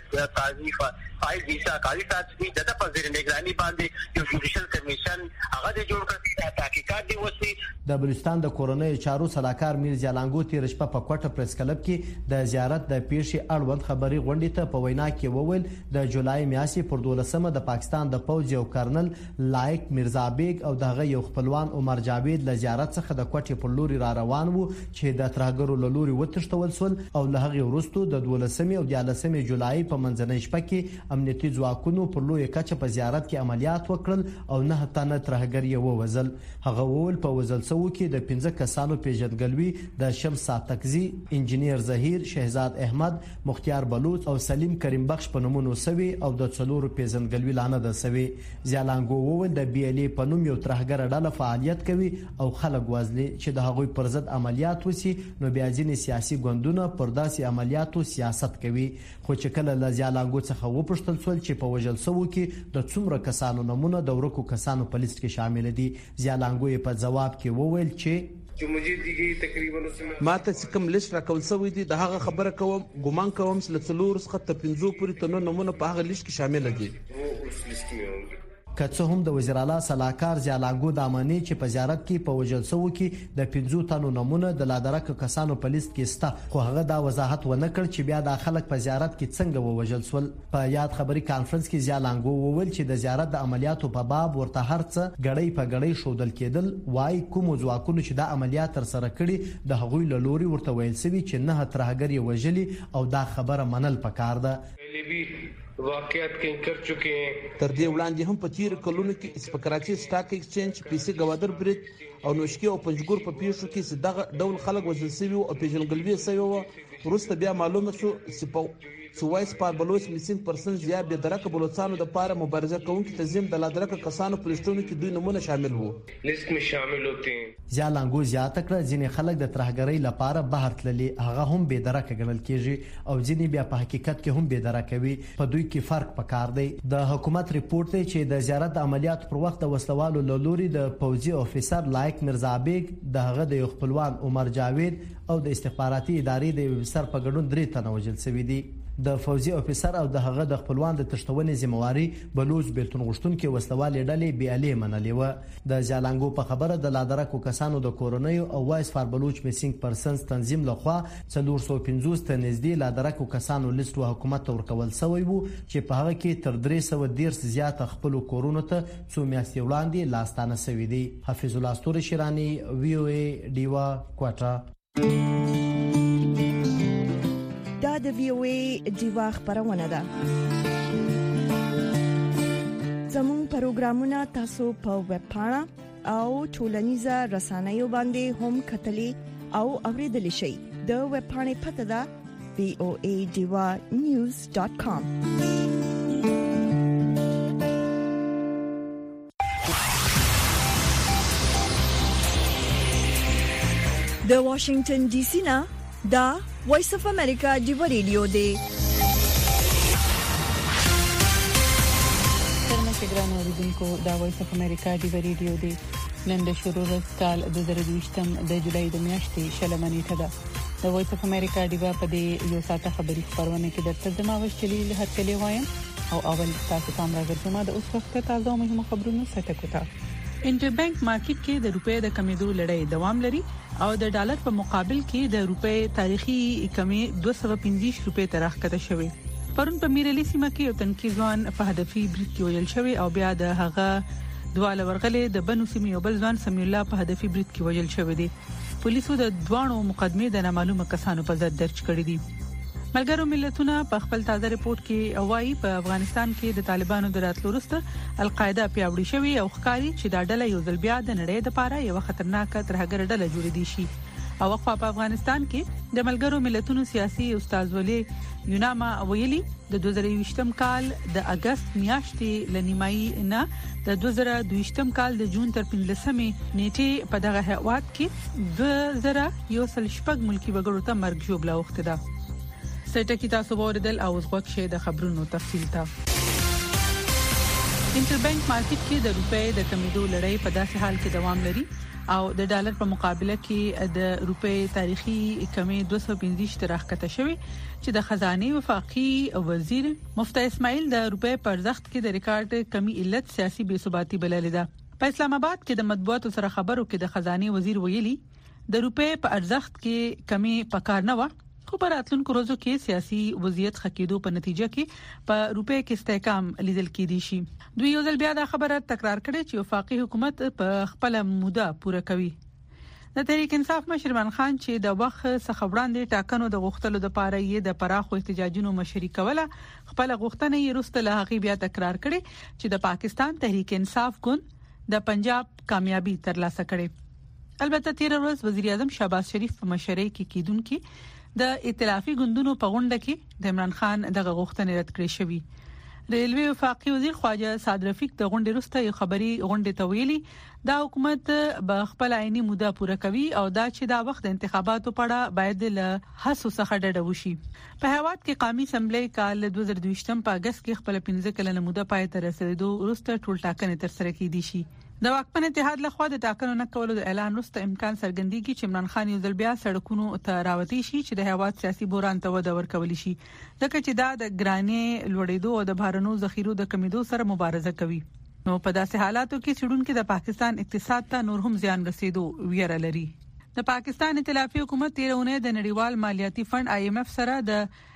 قاضي فایز صاحب قاضي صاحب د تفسیر نگرانی باندې یو جوډیشل کمیشن هغه د جوړ کړی د تحقیقات دی وسی. د بلوچستان د کورونی چارو صلاحکار میرزا لانګو تیر شپه په کوټه پریس کلب کې د زیارت د پیښې اړوند خبري غونډې ته په وینا کې وویل د جولای میاشتې پر 12مه د پاکستان د پوځ یو کرنل لایق میرزا بیگ او دغه یو خپلوان عمر جاوید له زیارت څخه د کوټې پر لوري را روان وو چې د ترهګرو له لوري وتښتول شول او له هغه وروسته د 12مې او 13مې جولای په منځنۍ شپه کې امنیتي ځواکونو پر لوی کچه په زیارت کې عملیات وکړل او 9 تنه ترهګر یې ووژل. هغه وویل په وژل شوو کې د 15 کسانو پیژندګلوي د شمس ساتکزي، انجینیر زهیر، شهزاد احمد، مختیار بلوچ او سلیم کریم بخش په نومونو سوي او د څلورو پیژندګلوي لانه ده سوي. زیالانګو وویل د BLA په نوم یو ترهګر ډله فعالیت کوي او خلک وازلي چې د هغوی پر ضد عملیات وسی نو بیا ځینې سیاسي ګوندونه پر داسې عملیاتو سیاست کوي. خو چې کله له زیالانګو څخه وپوښتل شول چې په وژل شوو کې د څومره کسانو نمونه د ورکو کسانو په لیست کې شامل دي، زیالانګو په جواب کې وویل چې ماته چې کوم لیست راکول شوی دی د هغه خبره کوم ګومان کوم چې له 4 څخه تر 15 پورې تنو نمونه په هغه لیست کې شامل دي. که څه هم د وزیر اعلی صلاحکار زیالانګو د امانی چې په زیارت کې په وژل شوو کې د 15 تنو نمونه د لادرک کسانو په لیست کې سته، خو هغه دا وضاحت ونه کړ چې بیا د خلک په زیارت کې څنګه وژل شول. په یاد خبري کانفرنس کې زیالانګو وویل چې د زیارت د عملیاتو په باب ورته هرڅ غړې په غړې شودل کېدل وای کوم ځواکونو چې د عملیات تر سره کړي د هغوی له لوري ورته ویل سوي چې نه ترهګر یې وژلي او دا خبره منل پکار ده. واقعیت کې کر چکے ہیں. تر دې وړاندې هم په تیر کلونو کې اسپکراچي سٹاک ایکسچینج پیسې گوادر برید او نوشکی او پنځګور په پیښو کې دغه ډول خلک وژل شوي او پیژنګلوي شوی و. وروسته بیا معلومه شو چې وایس په بلوچ میسینګ پرسن زیات به درک بلوچستان د لپاره مبارزه کوونکي تنظیم د لادرک کسانو په لیستونو کې دوی نمونه شامل وو. لیست میں شامل ہوتے ہیں. زیالانګو زیات کړ ځینې خلک د ترهګرۍ لپاره بهر تللي هغه هم به درک ګڼل کیږي او ځینې بیا په حقیقت کې هم به درک کوي. په دوی کې فرق پکار دی. د حکومت ریپورت دی چې د زیارت عملیات پر وخت د وسلوالو له لوري د پوځي افیسر لایق میرزا بیگ دغه د خپلوان عمر جاوید او د استخباراتي ادارې د افسر په ګډون 3 تنه وژل شوي دي. د فوزي افسر او د هغه د خپلوان د تشتونې ذمہواری بلوچ بیلتون غشتونکو وسلوالې ډلې بیالې منلې و د جالانګو په خبره د لادرکو کسانو د کورونیو او وایس فار بلوچ میسینګ پرسنز تنظیم لخوا 450 ته نږدې لادرکو کسانو لیست و حکومت ورکول شوی وو چې په هغه کې تر 310 زیات خپل کورونو ته څو میاشتې وړاندې لاستانه شوی دی. حفیظ الله استوري شیرانی وی او ای ډیوا کوټا. دا د وی او ای ډیوا خبرونه ده. زموږ پروګرامونه تاسو په ویب پاڼه او ټولنیزه رسنیو باندې هم کتلی او اوریدلی شئ. د ویب پاڼې پته ده voadivanews.com. د واشنگټن ډي سي نه دا وایس اف امریکا ډیو ریډیو دی. ګران اوریدونکو دا وایس اف امریکا ډیو ریډیو دی. نن د شروع ورځ کال 2020 د جولای د میاشتې شلمه نیټه ده. د وایس اف امریکا ډیو په دې یو ساعته خبري خبرونه کې درته د ماوس چلی له هټلې وایم او اول تاسو ته راغلی ما د اوس وخت تازه مهمه خبرونه سټکوتا. انټربانک مارکیټ کې د روپې د کمیدو لړۍ دوام لري او د ډالر په مقابل کې د روپې تاریخي کمی 215 روپې ته راکته شوې. پرون په میرلی سیمه کې یو تنکیزوان په هدفي بریټ کې ویل شوی او بیا د هغه دواله ورغلې د بنو سیمه یو بل ځوان سمي الله په هدفي بریټ کې ویل شوی دی. پولیسو د دوانو مقدمه د نامعلومه کسانو په ضد درج کړې دي. ملګرو ملتونه په خپل تازه ریپورت کې وايي په افغانستان کې د طالبانو د راتلو وروسته القاعده پیاوړې شوې او ښکاری چې دا ډله یو ځل بیا د نړۍ لپاره یو خطرناکه ترهګر ډله جوړې دي شي. او په افغانستان کې د ملګرو ملتونو سیاسي استاد ولي یوناما ویلي د 2020م کال د اگست میاشتې لنیمایي نه د 2022م کال د جون تر 15مې نیټه په دغه هیواد کې 2016 ملکی وګړو ته مرګ جوړه وخت ده. سټه کې تاسو وردل او زغوک شه د خبرونو تفصیل ته. انټربانک مارکیټ کې د روپې د کمیدو لړۍ په داسې حال کې دوام لري او د ډالر په مقابله کې د روپې تاریخي کمی 215 تر راکته شوی چې د خزانه وفاقي وزیر مفتی اسماعیل د روپې پر ارزښت کې د ریکارډ کمی علت سیاسي بے ثباتی بللې ده. په اسلام آباد کې د مطبوعاتو سره خبرو کې د خزانه وزیر ویلي د روپې په ارزښت کې کمی پکار نه و خو په راتلونکو ورځو کې سیاسي وضعیت خکېدو په نتیجه کې په روپې کې استحکام لیدل کېدی شي. دوی یو ځل بیا دا خبره تکرار کړې چې وفاقي حکومت په خپل موده پوره کوي. د تحریک انصاف مشر عمران خان چې د وخت څخه وړاندې ټاکنو د غوښتلو د پاره یې د پراخو احتجاجونو مشري کوله خپل غوښتنه یې وروسته له هغه بیا تکرار کړې چې د پاکستان تحریک انصاف ګوند د پنجاب کامیابی ترلاسه کړې. البته تیر ورځ وزیر اعظم شهباز شریف په مشرۍ کې کیدونکو د ائتلافي ګوندونو په غونډه کې د عمران خان دغه غوښتنې رد کړې شوې. ریلوی وفاقي وزیر خواجه سعد رفیق د غونډې وروسته یو خبري غونډه ته ویلي دا حکومت به خپل عیني موده پوره کوي او دا چې دا وخت د انتخاباتو پړه باید له حسو څخه ډډه وشي. په هیواد کې قومي اسمبلی کال 2022 په اگست کې خپل 15 کلنه موده پای ته رسیدو وروسته ټول ټاکنې تر سره کېدي شي. د واکمن اتحاد لخوا د ټاکنو نه کولو د اعلان وروسته امکان څرګندېږي چې عمران خان یو ځل بیا سړکونو ته راوتی شي چې د هیواد سیاسي بحران ته وده ورکول شي ځکه چې دا د ګرانې لوړېدو او د بهرنو ذخیرو د کمیدو سره مبارزه کوي. نو په داسې حالاتو کې چړونکو د پاکستان اقتصاد ته نور هم زیان رسیدو ویره لري. د پاکستان ائتلافي حکومت تیرونه د نړیوال مالیاتي فند IMF سره د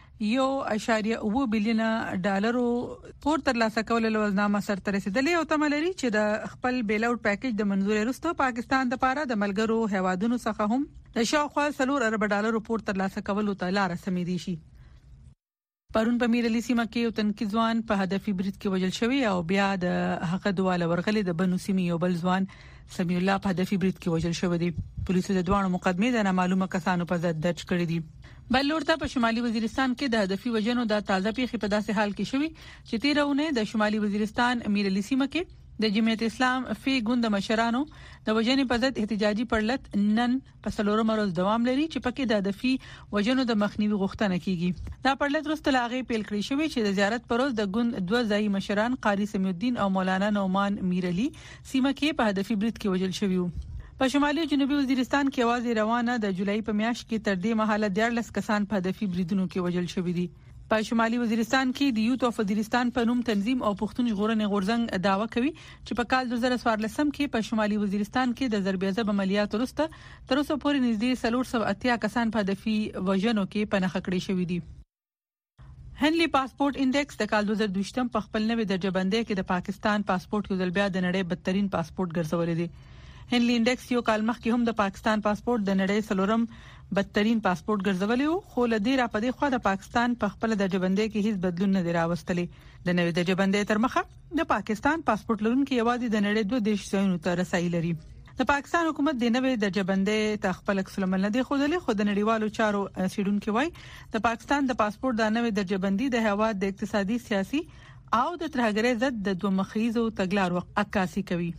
1.9 بلین ډالرو پور ترلاسه کول لوزنامه سره رسیدلې او تملري چې د خپل بیل اوټ پیکیج د منځوري وروسته پاکستان د پاره د ملګرو هوادونو څخه هم د شاوخوا 4 ارب ډالرو پور ترلاسه کول ته لار سمېدي شي. پرون په میرلی سیمه کې یو تنکیزوان په هدفي بریټ کې وژل شوی او بیا د هغه دواله ورغلې د بنو سیمه یو بل ځوان سمي الله په هدفي بریټ کې وژل شوی دی. پولیسو د دوه مقدمه د نامعلومه کسانو په ضد درج کړې دي. بلورته په شمالي وزیرستان کې د هدفي وژنو د تازه پیښې په داسې حال کې شوی چې تیرونه د شمالي وزیرستان میرلی سیمه کې د جمعیت اسلام فی ګوند مشرانو د وژنې په ضد احتجاجي پړلت نن په څلورم ورځ دوام لري چې پکې د هدفي وژنو د مخنیوي غوښتنه کیږي. دا پړلت وروسته لاغې پیل کړی شوی چې د زیارت پروز د ګوند دوه ځای مشران قاری سمیع الدین او مولانا نعمان میرلی سیمه کې په هدفي بریټ کې وژل شوی وو. په شمالي جنوبي وزیرستان کې आवाज روانه د جولای په میاشت کې تر دې مهاله 14 کسان په هدفي بریدونو کې وژل شوی دي. په شمالي وزیرستان کې د یوت اف وزیرستان په نوم تنظیم او پښتون ژغورنې غورځنګ داوا کوي چې په کال 2014 کې په شمالي وزیرستان کې د ضربېزب عملیات وروسته تر اوسه پورې نږدې 380 کسان په هدفي وژنو کې پناه کړي شوي دي. هنلي پاسپورت انډیکس د کال 2022 په خپل نوې درجه بندۍ کې د پاکستان پاسپورت یو ځل بیا د نړۍ بدترین پاسپورت ګرځولې دي. هنلي انډیکس یو کال مخکې هم د پاکستان پاسپورت د نړۍ څلورم بدترین پاسپورت ګرځولې وو، خو لدې را پدې خو د پاکستان په خپل درجه بندۍ کې هیڅ بدلون نه دی راوستلی. د نوې درجه بندۍ تر مخه د پاکستان پاسپورت لرونکي یوازې د نړۍ 2 دیش ځایونو ته رسایي لري. د پاکستان حکومت د نوې درجه بندۍ ته خپل عکس العمل نه دی خوذلې، خو د نړیوالو چارو سیډونکو وای د پاکستان د پاسپورت د نوې درجه بندۍ د هواد د اقتصادي سیاسي او د ترهګرۍ ضد د دوه مخیزو تګلارو عکاسي کوي.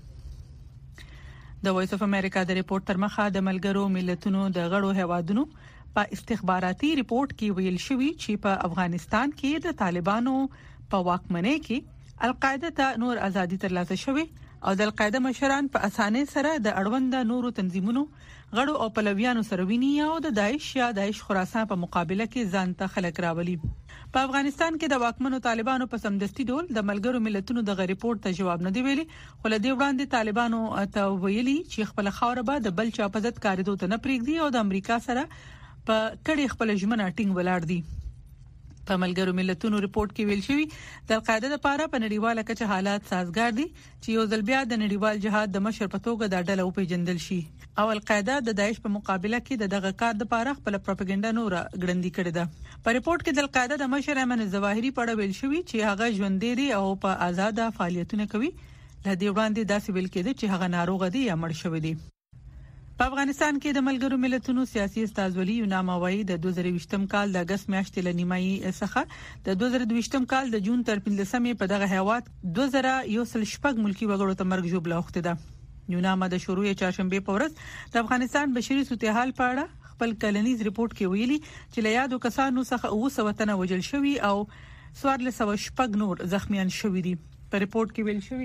د وایس اف امریکا د ریپورت تر مخه د ملګرو ملتونو د غړو هوادونو په استخباراتي ریپورت کې ویل شوی چې په افغانستان کې د طالبانو په واکمنۍ کې القاعده ته نور ازادي ترلاسه شوه او د القاعده مشران په اسانه سره د اړوند نورو تنظیمونو غړو او پلویانو سره ویني او د داعش یا داعش خراسان په مقابله کې ځان ته خلک راولي. په افغانستان کې د واکمنو طالبانو په سمدستي ډول د ملګرو ملتونو د غ ریپورت ته جواب نه دی ویلي، خو لدې وړاندې طالبانو ته ویلي چې خپل خاور به د بل چا په ضد کاریدو ته نه پریږدي او د امریکا سره په کډې خپل ژمنه ټینګ ولاړ دي. په ملګرو ملتونو ریپورت کې ویل شوی د القاعده لپاره په نړیواله کچه حالات سازګار دي چې یو ځل بیا د نړیوال جهاد د مشر په توګه د ډله او پیجندل شي او القاعده د داعش په مقابله کې دغه کار د لپاره خپل پروپاګاندا نور غړندې کړې ده. په ریپورت کې د القاعده د مشر ایمن الظواهری په اړه ویل شوی چې هغه ژوندې دي او په آزاده فعالیتونه کوي. لدې وړاندې داسې ویل کېده چې هغه ناروغ دي یا مړ شوی دی. په افغانستان کې د ملګرو ملتونو سیاسي استازولي یوناما وایي د 2020م کال د اگست میاشتې لنیمایي څخه د 2022م کال د جون تر 15مې په دغه هیواد 2114 ملکی وګړو ته مرګ ژوبله وخته ده. یوناما د شروع چهارشنبه په ورځ د افغانستان بشري صورتحال په اړه خپل کلنیز ریپورت کې ویلي چې له یادو کسانو څخه 900 تنه وژل شوي او 1400 نور زخمیان شوي دي. په ریپورت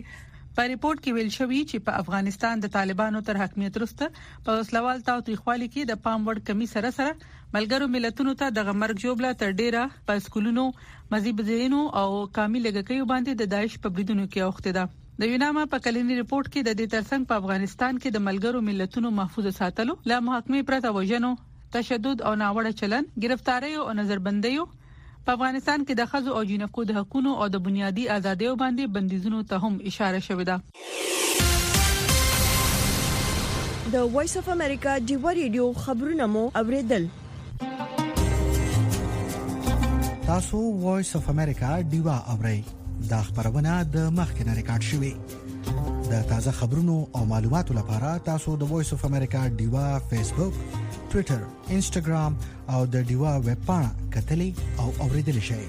کې ویل شوی چې په افغانستان د طالبانو تر حاکمیت وروسته په وسلوال تاوتریخوالي کې د پام وړ کمی سره ملګرو ملتونو ته د مرګ جوړه تر ډیره په سکولونو مزيبزینو او کامل لګکیو باندې د داعش په بریدونو کې اوخته ده. د یوناما په کلنی ریپورت کې د دې ترڅنګ په افغانستان کې د ملګرو ملتونو محفوظ ساتلو له محاکمې پرته وژنو، تشدد او ناوړه چلن، گرفتاری او نظربندیو، په افغانستان کې د خزو او جنکو د حقوقو او د بنیادی ازادیو باندې بندیزونو ته هم اشاره شوې ده. د وایس اف امریکا ډیوا ریډیو خبرونه مو اوریدل. تاسو وایس اف امریکا ډیوا اورئ. دا خبرونه د مخکنه ریکارډ شوې. د تازه خبرونو او معلوماتو لپاره تاسو د وایس اف امریکا ډیوا فیسبوک، ټوئیټر، انسټاګرام او د ډیوا ویب پاڼه کتلې او اوریدل شئ.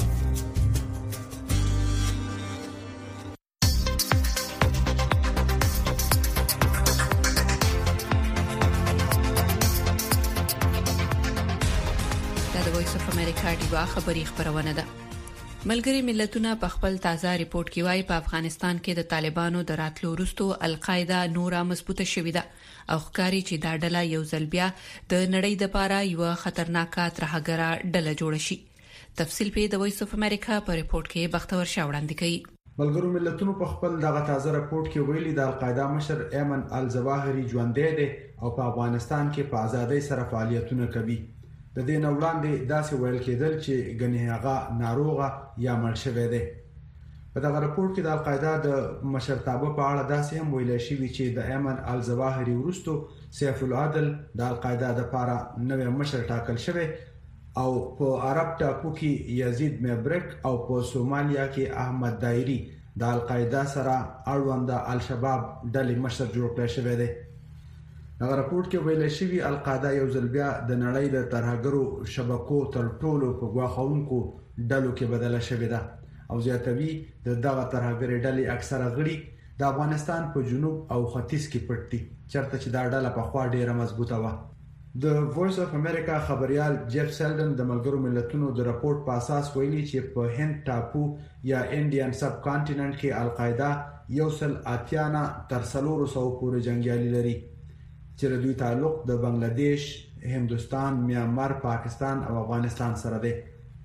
د وایس اف امریکا ډیوا خبری خبرونه ده. ملګری ملتونه په خپل تازه ریپورت کې وايي په افغانستان کې د طالبانو د راتلو وروسته القاعده نوره مضبوطه شوې ده او ښکاری چې دا ډله یو ځل بیا د نړۍ د لپاره یو خطرناکه ترهګره ډله جوړ شي. تفصیل په د وایس اف امریکا په ریپورت کې بختور شاوړاندې کوي. ملګرو ملتونو په خپل دغه تازه ریپورت کې ویلي د القاعده مشر ایمن الظواهری ژوندې دي او په افغانستان کې په ازادۍ سره فعالیتونه کوي. د دې نوړاندې داسې ویل کېدل چې غنی هغه ناروغه یا مړ شوی دی. په دغه راپور کې د القاعده د مشرتابه په اړه داسې هم ویل شوی چې د ایمن الظواهری وروسته سیف العدل د القاعده لپاره نوې مشر ټاکل شوی او په عرب ټاپو کې یزید میبرک او په سومالیا کې احمد دایری د القاعده سره اړوند الشباب ډلې مشر جوړ کړی شوی دی. دغه راپور کې ویل شوی القاعده یو ځل بیا د نړۍ د ترهګرو شبکو تر ټولو په غواخونکو ډلو کې بدله شوې ده او زیاتوي د دغه ترهګر ډلې اکثره غړي د افغانستان په جنوب او ختیځ کې پټ دي چرته چې دا ډله په خوا ډیره مضبوطه و. د وایس اف امریکا خبريال جيف سیلډن د ملګرو ملتونو د راپور په اساس ویلي چې په هند ټاپو یا انډین سب کانټیننټ کې القاعده یو سل اتیانا تر 300 پورې جنگیالي لري چې دوی تعلق د بنگلاديش، هندستان، میانمار، پاکستان او افغانستان سره دی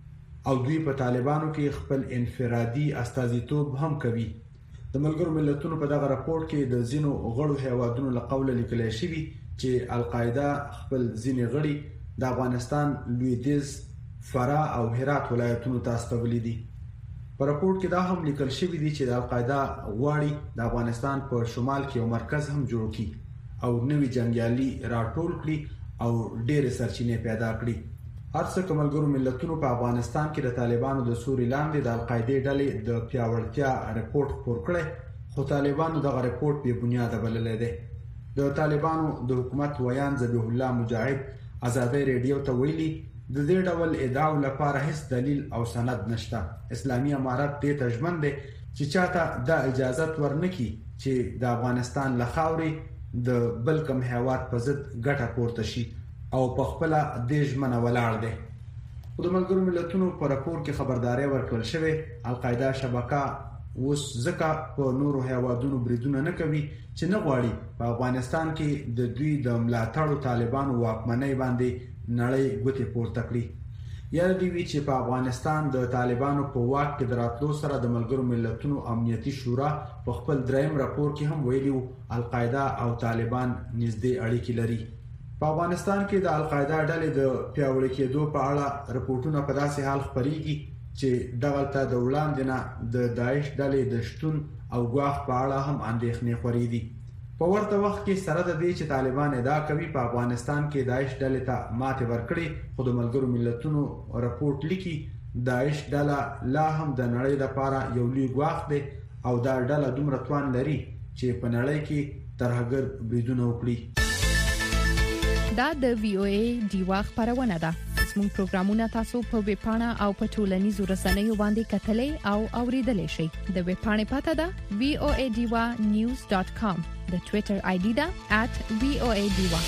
او دوی په طالبانو کې خپل انفرادي استازیتوب هم کوي. د ملګرو ملتونو په دغه راپور کې د ځینو غړو هیوادونو له قوله لیکل شوی چې القاعده خپل ځینې غړي د افغانستان لویدیځ، فراه او هرات ولایتونو ته استولي دي. په راپور کې دا هم لیکل شوی دی چې د القاعده غواړي د افغانستان په شمال کې یو مرکز هم جوړ کړي او نوی جنگیالي راټول کړي او ډېر سرچینې پیدا کړي. هرڅه ملګرو ملتونو په افغانستان کې د طالبانو د سوري لاندې د القاعده ډلې د پیاوړتیا رپورت خپور کړی، خو طالبانو دغه رپورت بې بنیاده بللی دی. د طالبانو د حکومت ویان ذبیح الله مجاهد آزادۍ ریډیو ته ویلي د دې ډول ادعاو لپاره هیڅ دلیل او سند نشته. اسلامي امارت دې ته ژمن دی چې چاته دا اجازه ورنکړي چې د افغانستان له خاورې د بل کوم هیواد په ضد ګټه پورته شي او په خپل د ژمنه ولاړ دی. خو د ملګرو ملتونو په راپور کې خبرداري ورکړل شوې القاعده شبکه اوس ځکه په نورو هیوادونو بریدونه نه کوي چې نه غواړي په افغانستان کې د دوی د ملاتړو طالبانو واکمنۍ باندې نړۍ ګوتې پورته کړي. یا دوی وی چې په افغانستان د طالبانو په واک کې دراتلو سره د ملګرو ملتونو امنیتي شورا په خپل دریم راپور کې هم ویلي القاعده او طالبان نږدې اړیکې لري. په افغانستان کې د القاعده ډلې د پیاوړي کېدو په اړه رپورټونه په داسې حال خپرېږي چې دغلته د وړاندې نه د داعش ډلې د شتون او ګواښ په اړه هم اندېښنې خورې دي. په ورته وخت کې سره د دې چې طالبان ادعا کوي په افغانستان کې داعش ډلې ته ماتې ورکړي، خو د ملګرو ملتونو راپورټ لیکي داعش ډله لا هم د نړۍ لپاره یو لوی ګواښ دی او دا ډله دومره توان لري چې په نړۍ کې ترهګر بریدونه وکړي. دا د VOA ډیوا خبرونه ده. زموږ پروګرامونه تاسو په ویب پاڼه او په ټولنیزو رسنیو باندې کتلې او اوریدلای شئ. د ویب پاڼې پته ده voadiwa.news.com. د ټوئیټر آی ډي ده @voadiwa.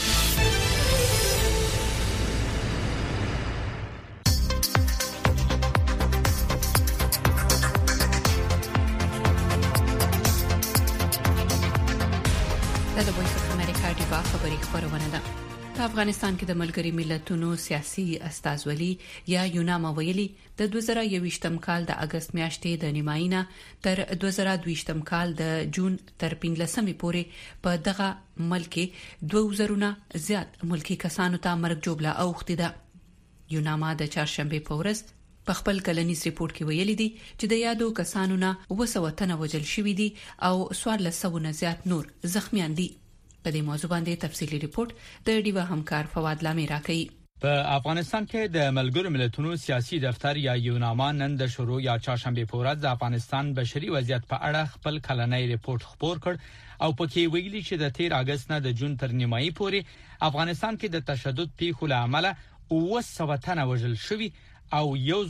دا د وایس اف امریکا ډیوا خبري خبرونه ده. په افغانستان کې د ملګری ملتونو سیاسي استازولي یا یوناما ویلي د 2021م کال د اگست میاشتې د نیمایي تر 2022م کال د جون تر 15مې پورې په دغه ملک 2000 زیات ملکی کسانو ته مرګ جوړه اوختي ده. یوناما د چهارشنبه په ورځ په خپل کلنیز ریپورت کې ویلي دي چې د یادو کسانو نه 200 تنه وژل شوي دي او 1400 نه زیات نور زخمیان دي. په دې موضوع باندې تفصیلی ریپورت د ډیوا همکار فواد لامي راکړي. په افغانستان کې د ملګرو ملتونو سیاسي دفتر یا یوناما نن د شروع یا چهارشنبه په ورځ د افغانستان بشري وضعیت په اړه خپل کلنی ریپورت خپور کړ او پکې ویلي چې د 13 اگست نه د جون تر نیمایي پورې افغانستان کې د تشدد پیښو له امله 200 تنه وژل شوي او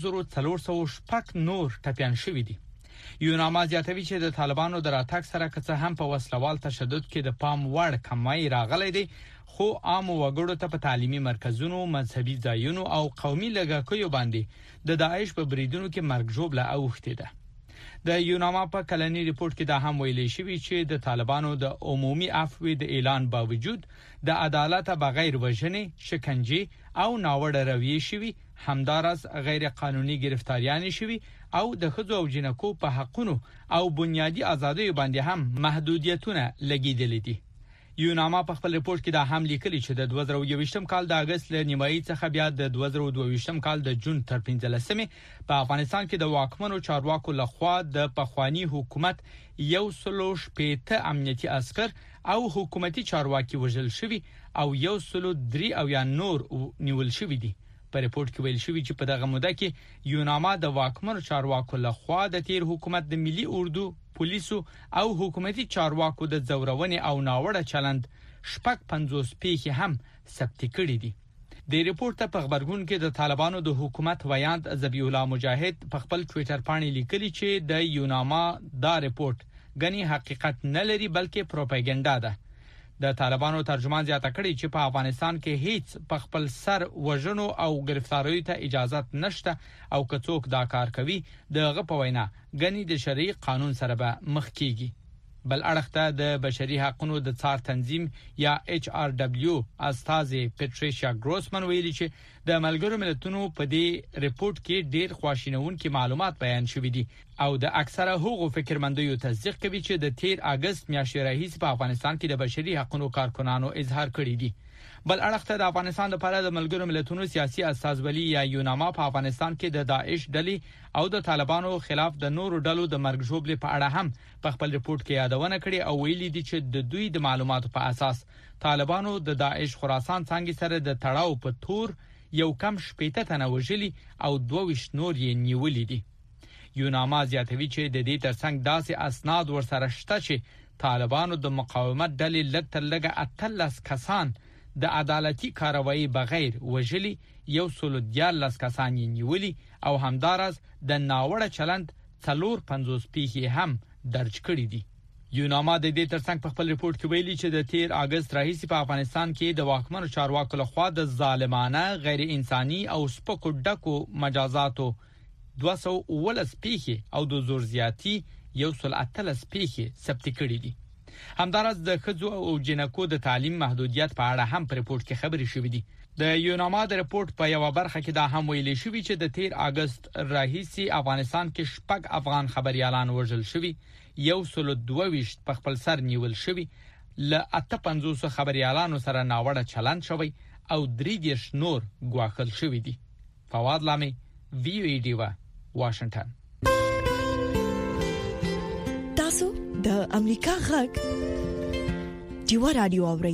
1400 نور ټپيان شوي دي. یوناما زیاتوي چې د طالبانو د راتګ سره که هم په وسلوال تشدد کې د پام وړ کمای راغلی دی، خو عام وګړو ته په تعلیمي مرکزونو، مذهبي ځایونو او قومي لږکیو باندې د داعش په بریدونو کې مرګ جوړه اوختي ده. د یوناما په کلنی ریپورت کې دا هم ویلي شوی چې د طالبانو د عمومي عفو د اعلان باوجود د عدالت بغیر وژنې، شکنجه او ناوړه رویه شوی، همدارس غیر قانوني گرفتاریان شوی او د خځو او جنکو په حقونو او بنیادی آزادۍ باندې هم محدودیتونه لګیدلې دي. یوناما په خپل ریپورت کې دا هم لیکلي چې د 2021م کال د اگست له نیمایي څخه بیا د 2022م کال د جون تر 15مې په افغانستان کې د واکمنو چارواکو لخوا د پخوانی حکومت 160 امنیتي عسكر او حکومتي چارواکي وژل شوي او 103 او یا نور نیول شوي دي. په ریپورت کې ویل شوی چې په دغه موده کې یوناما د واکمنو چارواکو لخوا د تیر حکومت د ملي اردو، پولیسو او حکومتي چارواکو د زورونې او ناوړه چلند 50 پیښې هم ثبت کړي دي. د ریپورت په خبرګون کې د طالبانو د حکومت ویاند ذبیح الله مجاهد په خپل ټوئیټر باندې لیکلي چې د یوناما دا ریپورت غني حقیقت نه لري بلکې پروپاګاندا ده. د طالبانو ترجمان زیاته کړی چې په افغانستان کې هیڅ په خپل سر وژنو او گرفتاریو ته اجازه نشته او که څوک دا کار کوي دغه په وینا غني د شرعي قانون سره به مخ کیږي. بل اړخته د بشري حقوقو د څار تنظیم یا HRW استاذ پټریشیا ګروسمن ویلي چې د ملګرو ملتونو په دې ریپورت کې ډېر خواشینونکي معلومات بیان شوي دي او د اکثره حقوق فکرمندیو تصدیق کوي چې د 13 اگست میاشتې راهیسې په افغانستان کې د بشري حقوقو کارکونانو اظهار کړی دي. بل اړخته د افغانستان لپاره د ملګرو ملتونو سیاسي استازولي یا یوناما په افغانستان کې د داعش ډلې او د طالبانو خلاف د نورو ډلو د مرګ ژوبلې په اړه هم په خپل ریپورت کې یادونه کړې او ویلي دي چې د دوی د معلوماتو په اساس طالبانو د داعش خراسان څنګه سره د تړاو په تور یو کم شپېته تنه وژلي او 22 نور یې نیولي دي. یوناما زیاتوي چې د دې ترڅنګ داسې اسناد ورسره شته چې طالبانو د مقاومت ډلې لږ تر لږه 13 کسان د عدالتي کاروایی بغیر وژلي، 114 کسان یې نیولي او همدارس د ناوړه چلند 450 پیښې هم درج کړې دي. یوناما د دې ترڅنګ په خپل ریپورت کې ویلي چې د 13 اگست راهیسې په افغانستان کې د واکمنو چارواکو لخوا د ظالمانه، غیر انساني او سپکو ډکو مجازاتو 219 پیښې او د زور زیاتی 113 پیښې ثبت کړې دي. همدارس د ښځو او جنکو د تعلیم محدودیت په اړه هم په ریپورت کې خبرې شوې دي. د یوناما د ریپورت په یو برخه کې دا هم ویل شوی چې د 13 اگست راهیسې افغانستان کې شپږ افغان خبريالان وژل شوي، 122 په خپل سر نیول شوي، ل 58 خبريالانو سره ناوړه چلند شوی او 3 نور ګواښل شوي دي. فواد لامي، وی او ای ډیوا، واشنگټن. تاسو د امریکا غږ ډیوا رادیو اورئ.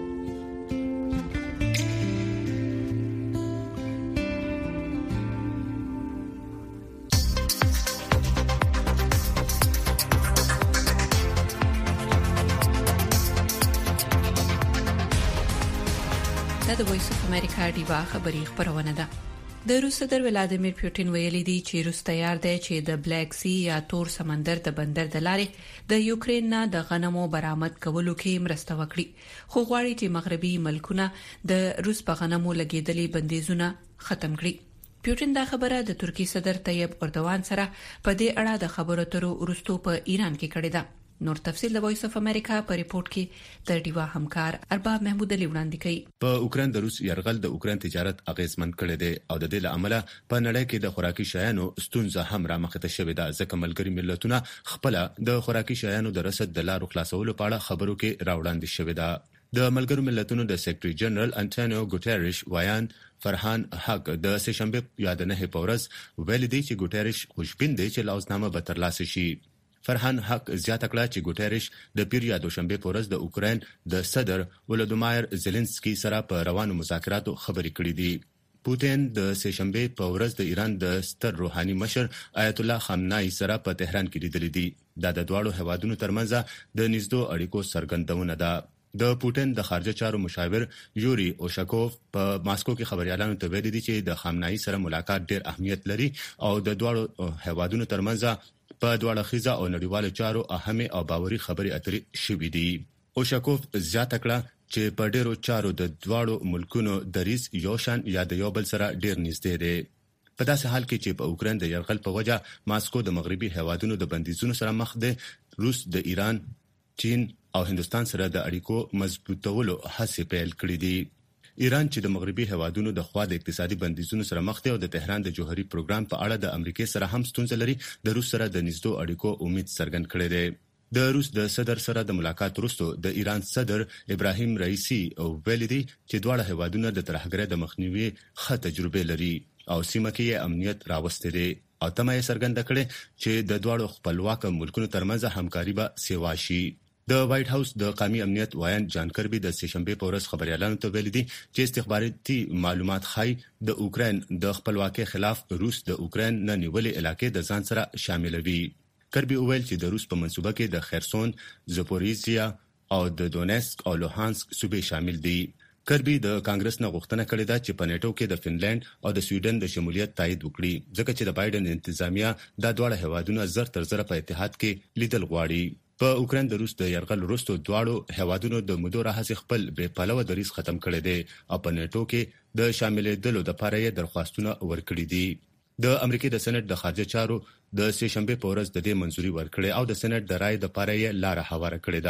د وایس اف امریکا ډیوا خبری خبرونه ده. د روس صدر ولادیمیر پوتین ویلي دی چې روس تیار دی چې د بلیک سی یا تور سمندر د بندر د لارې د یوکرين نه د غنمو برآمد کولو کې مرسته وکړي، خو غواړي چې مغربي ملکونه د روس په غنمو لګیدلې بندیزونه ختم کړي. پوتین دا خبره د ترکی صدر طیب اردوغان سره په دې اړه د خبرو اترو وروسته په ایران کې کړې ده. نور تفصیل د وایس اف امریکا په ریپورت کې د ډیوا همکار ارباب محمود علي وړاندې کوي. په اوکرين د روس يرغل د اوکرين تجارت اغیزمن کړی دی او د دې لامل په نړۍ کې د خوراکي شیانو ستونزه هم رامخته شوې ده، ځکه ملګری ملتونه خپل د خوراکي شیانو د رسد د لارو خلاصولو په اړه خبرو کې راوړاندې شوې ده. د ملګرو ملتونو د سیکریټري جنرال انټونیو ګوټيريش وایان فرحان حق د سهشنبه یادنه په ورځ ویل دی چې ګوټيريش خوشبین دی چې لازمه به ترلاسه شي. فرحان حق زیاته کړه چې ګوټيريش د پیریا دوشنبه په ورځ د اوکرين د صدر ولودیمیر زيلنسکي سره په روانو مذاکراتو خبرې کړې دي. پوتین د سهشنبه په ورځ د ایران د ستر روحاني مشر آیت الله خامنه‌ای سره په تهران کې لیدل دي. دا د دواړو هوادونو ترمنځ د نږدې اړیکو څرګندونه ده. د پوتین د خارجه چارو مشاور یوري اوشاکوف په ماسکو کې خبريالانو ته ویلي دي چې د خامنه‌ای سره ملاقات ډېر اهمیت لري او د دواړو هوادونو ترمنځ په دواړه خزه او نړیوالو چارو اهمه او باوري خبري اترې شوې دي. اوشاکوف زیاته کړه چې په ډیرو چارو د دواړو ملکونو دریز یو شان یا د یو بل سره ډیر نږدې دي. په داسې حال کې چې په اوکرين د يرغل په وجه ماسکو د مغربي هوادونو د بندیزونو سره مخ ده، روس د ایران، چین او هندستان سره د اړیکو مضبوطولو هڅې پیل کړې دي. ایران چې د مغربي هوادونو د خوا د اقتصادي بندیزونو سره مخ دی او د تهران د جوهري پروګرام په اړه د امریکای سره هم ستونزه لري، د روس سره د نږدې اړیکو امید څرګند کړی دی. د روس د صدر سره د ملاقات وروسته د ایران صدر ابراهیم رئیسی او ویلي دی چې دواړه هوادونه د ترهګرۍ د مخنیوي ښه تجربه لري او سیمه کې امنیت راوستي دي او تمه یې څرګنده کړې چې د دواړو خپلواک ملکونو ترمنځ همکاري به سیوا شي. د وایټ هاوس د قومي امنیت وایان جان کربي د سهشنبه په ورځ خبريالانو ته ویلي دي چې استخباراتي معلومات ښيي د اوکرين د خپلواکۍ خلاف روس د اوکرين نه نیولې علاقې د ځان سره شاملوي. کربي ویل چې د روس په منصوبه کې د خرسون، زپوریزیا او د دونیسک او لوهانسک صوبې شامل دي. کربي د کانګرس نه غوښتنه کړې ده چې په نیټو کې د فنلند او د سویډن د شمولیت تایید وکړي، ځکه چې د بایدن انتظامیه دا دواړه هوادونه زر تر زر په اتحاد کې لیدل غواړي. په اوکرين د روس د يرغل وروسته دواړو هوادونو د مودو راهیسې خپل بې پلوه دریځ ختم کړی دی او په نیټو کې د شاملېدلو لپاره یې درخواستونه ورکړي دي. د امریکای د سېنات د خارجه چارو د سهشنبه په ورځ د دې منځوري ورکړې او د سېنات د رائے لپاره یې لار هواره کړې ده.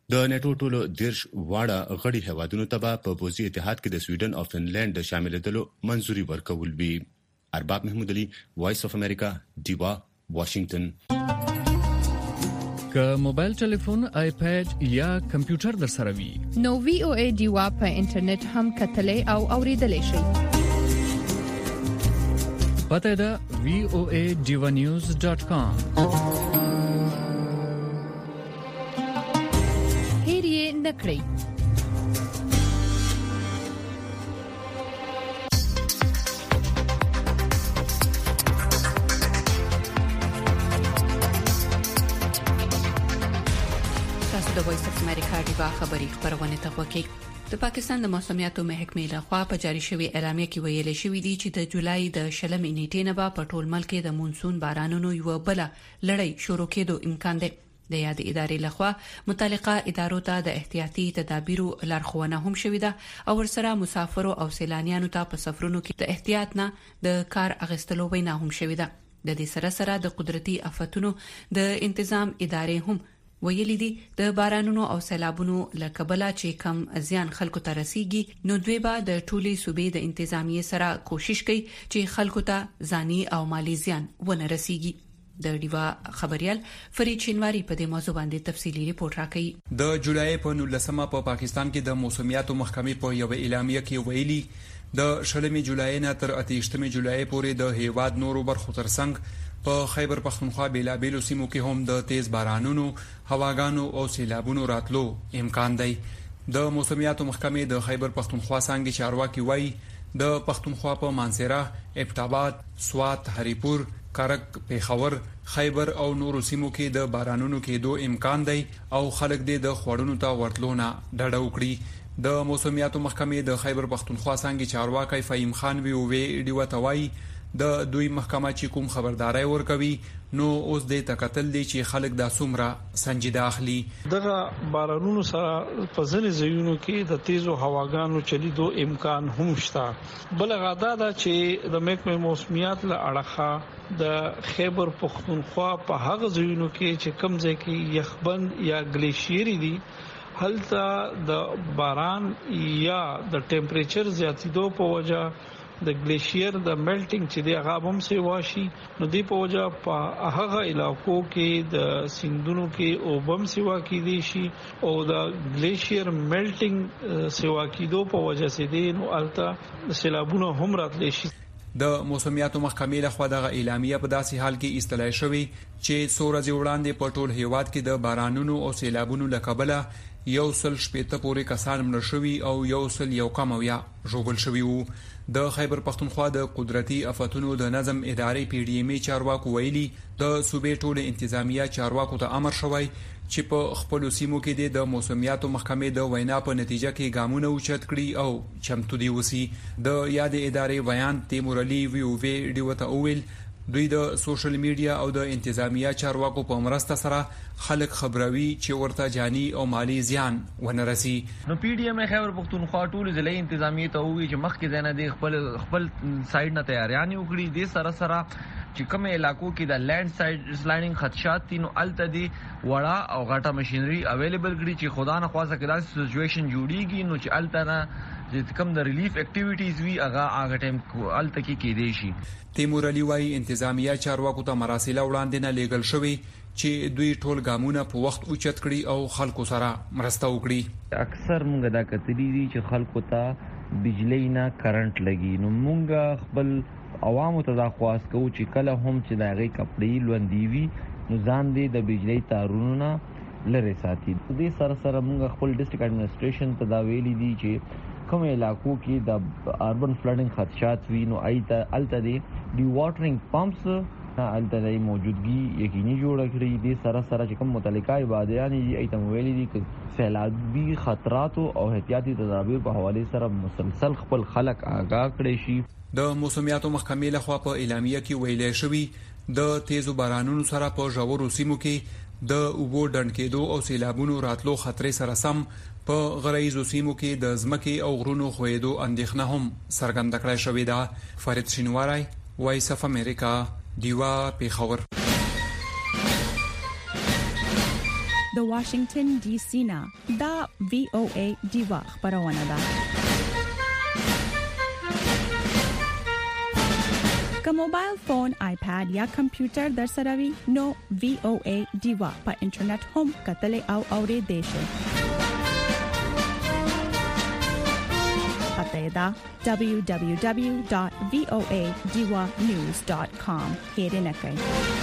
د نیټو ټولو 10 واړه غړي هیوادونو ته په پوځي اتحاد کې د سویډن او فنلند شاملېدلو منځوري ورکول وی. ارباب محمود علي، وایس اف امریکا، دیوا، واشنگټن. که موبایل ټلیفون، آیپاد یا کمپیوټر در سره وي نو VOA دیوا په انټرنیټ هم کتلې او اوریدلې شئ. پته ده voadivanews.com. هیڅ نه کړئ. د وایس اف امریکا دی خبري خبرونه ته وکي. د پاکستان د موسمیاتو محکمې لخوا په جاری شوی اعلامیه کې ویل شوی دی چې د جولای د 20 نیټې نه په ټول ملک کې د مونسون بارانونو یو بل لړۍ شروع کېدو امکان دی. د یاد ادارې لخوا متعلقه ادارو ته د احتیاطي تدابیرو لارښوونه هم شوې ده او ورسره مسافرو او سیلانیانو ته په سفرونو کې د احتیاط نه د کار اغستلو وینا هم شوې ده. د دې سره د قدرتي آفتونو د تنظیم ادارې هم ویلي دي د بارانونو او سیلابونو لکبله چې کم زیان خلکو ته رسیږي نو دوی به د ټولي صوبې د انتظامیه سره کوشش کوي چې خلکو ته ځاني او مالی زیان ونه رسیږي. د دیوا خبريال فرید شینواری په دې موضوع باندې تفصیلی ریپورت راکړي. د جولای په 19مه په پاکستان کې د موسمیاتو محکمې په یو اعلامیه کې ویلي د 20 جولای نه تر 28 جولای پورې د هیواد نورو برخو ترڅنګ په خیبر پختونخوا بیلابیلو سیمو کې هم د تیز بارانونو، هواګانو او سیلابونو راتلو امکان دی. د موسمیاتو محکمې د خیبر پختونخوا څنګه چارواکي وایي د پختونخوا په مانسیرا، ابټاباد، سوات، هریپور، کرک، پیښور، خیبر او نورو سیمو کې د بارانونو کېدو امکان دی او خلک دې د خوړونو ته ورتلو نه ډډه وکړي. د موسمیاتو محکمې د خیبر پختونخوا څنګه چارواکي فهیم خان وی وایي د دوی محکمه چې کوم خبرداري ورکوي نو اوس د تکتل دي چې خلک د سومره سنجیده اخلي. دغه بارانونو سره په ځینې ځایونو کې د تیزو هواګانو چلیدو امکان هم شته. بل غاده دا چې د محکمې موسمیات له اړخه د خیبر پختونخوا په هغه ځایونو کې چې کم ځای کې یخبند یا ګلیشیری دي هلته د باران یا د ټمپریچر زیاتیدو په وجه د ګلیشیر د میلټینګ چې د غابم سي واشي نو دی په وجه په هغه علاقو کې د سیندونو کې اوبم سیوا کې دي شي او د ګلیشیر میلټینګ سیوا کېدو په وجه سي دي نو الته سیلابونه هم راتلی شي. د موسمیاتو محکمې لخوا دغه اعلامیه په داسې حال کې استلای شوې چې سورځ وړاندې په ټول هیواد کې د بارانونو او سیلابونو لکبله 180 پورې کسان مړ شوي او 101 ژوبل شوي وو. د خیبر پختونخوا د قدرتي آفتونو د نظم ادارې PDMA چارواکو ویلي د صوبې ټول انتظامیه چارواکو ته امر شوی چې په خپل سیمو کې د موسمیاتو محکمې د وینا په نتیجه کې ګامونه اوچت کړي او چمتو دي وسی. د یاد ادارې بیان تیمور علي ویډیو ته ویل دوی د سوشل میډیا او د انتظامیه چارواکو په مرسته سره خلک خبروي چې ورته جاني او مالی زیان ونه رسي. نو PDMA خیبر پختونخوا ټول ضلعي انتظامیه ته وی چې مخکې ځنه د خپل سایډ نه تیاریان وکړي. د سره چې کوم علاقو کې د لینډ سلایډینګ خدشات دي نو الته دي وړا او غټه ماشينري اویلیبل کړي چې خدا نه خواسته کړه سچويشن جوړیږي نو چې الته نه چې کوم د ریلیف اکټیویټیز وی هغه ټایم الته کې دی شي. تیمور علي وايي انتظامیه چارواکو ته مراسله وړاندې نه لیږل شوی چې دوی ټول ګامونه په وخت اوچت کړي او خلکو سره مرسته وکړي. اکثر موږ دا کتلی دي چې خلکو ته بجلی نه کرنٹ لګي نو موږ خپل عوامو ته دا خواست کوو چې کله هم چې دا غي کپړې لوندې وي نو ځان دې د بجلی تارونو نه لری ساتي. دې سره موږ خپل ډیسټریکټ اډمنسټریشن ته دا ویلي دي چې کوم علاقو کې د اربن فلډینګ خدشات وي نو الته دی واټرینګ پمپس الته دی موجودګي یقیني جوړ کړی. دې سره چې کوم متعلقه عبادتيان یې ایتم ویلي دي چې سیلابي خطرات او احتیاطي تدابیر په حواله سره مسلسل خپل خلک آگاه کړي شي. د موسمیاتو محکمې لخوا په اعلامیه کې ویل شوی د تیزو بارانونو سره په ژورو سیمو کې د اوبو ډنډ کېدو او سیلابونو راتلو خطرې سره سم په غرایزو سیمو کې د ځمکې او غرونو خوېدو اندېښنه هم څرګنده کړې شوې ده. فرید شینواری، وایس اف امریکا، دیوا، پیښور. د واشنگټن ډي سي نه دا VOA دیوا خبرونه ده. که موبایل فون، آیپاد یا کمپیوټر در سره وي نو VOA دیوا په انټرنیټ هم کتلې او اورېدې شئ. پته دا www.voadiwanews.com هېر نه کړئ.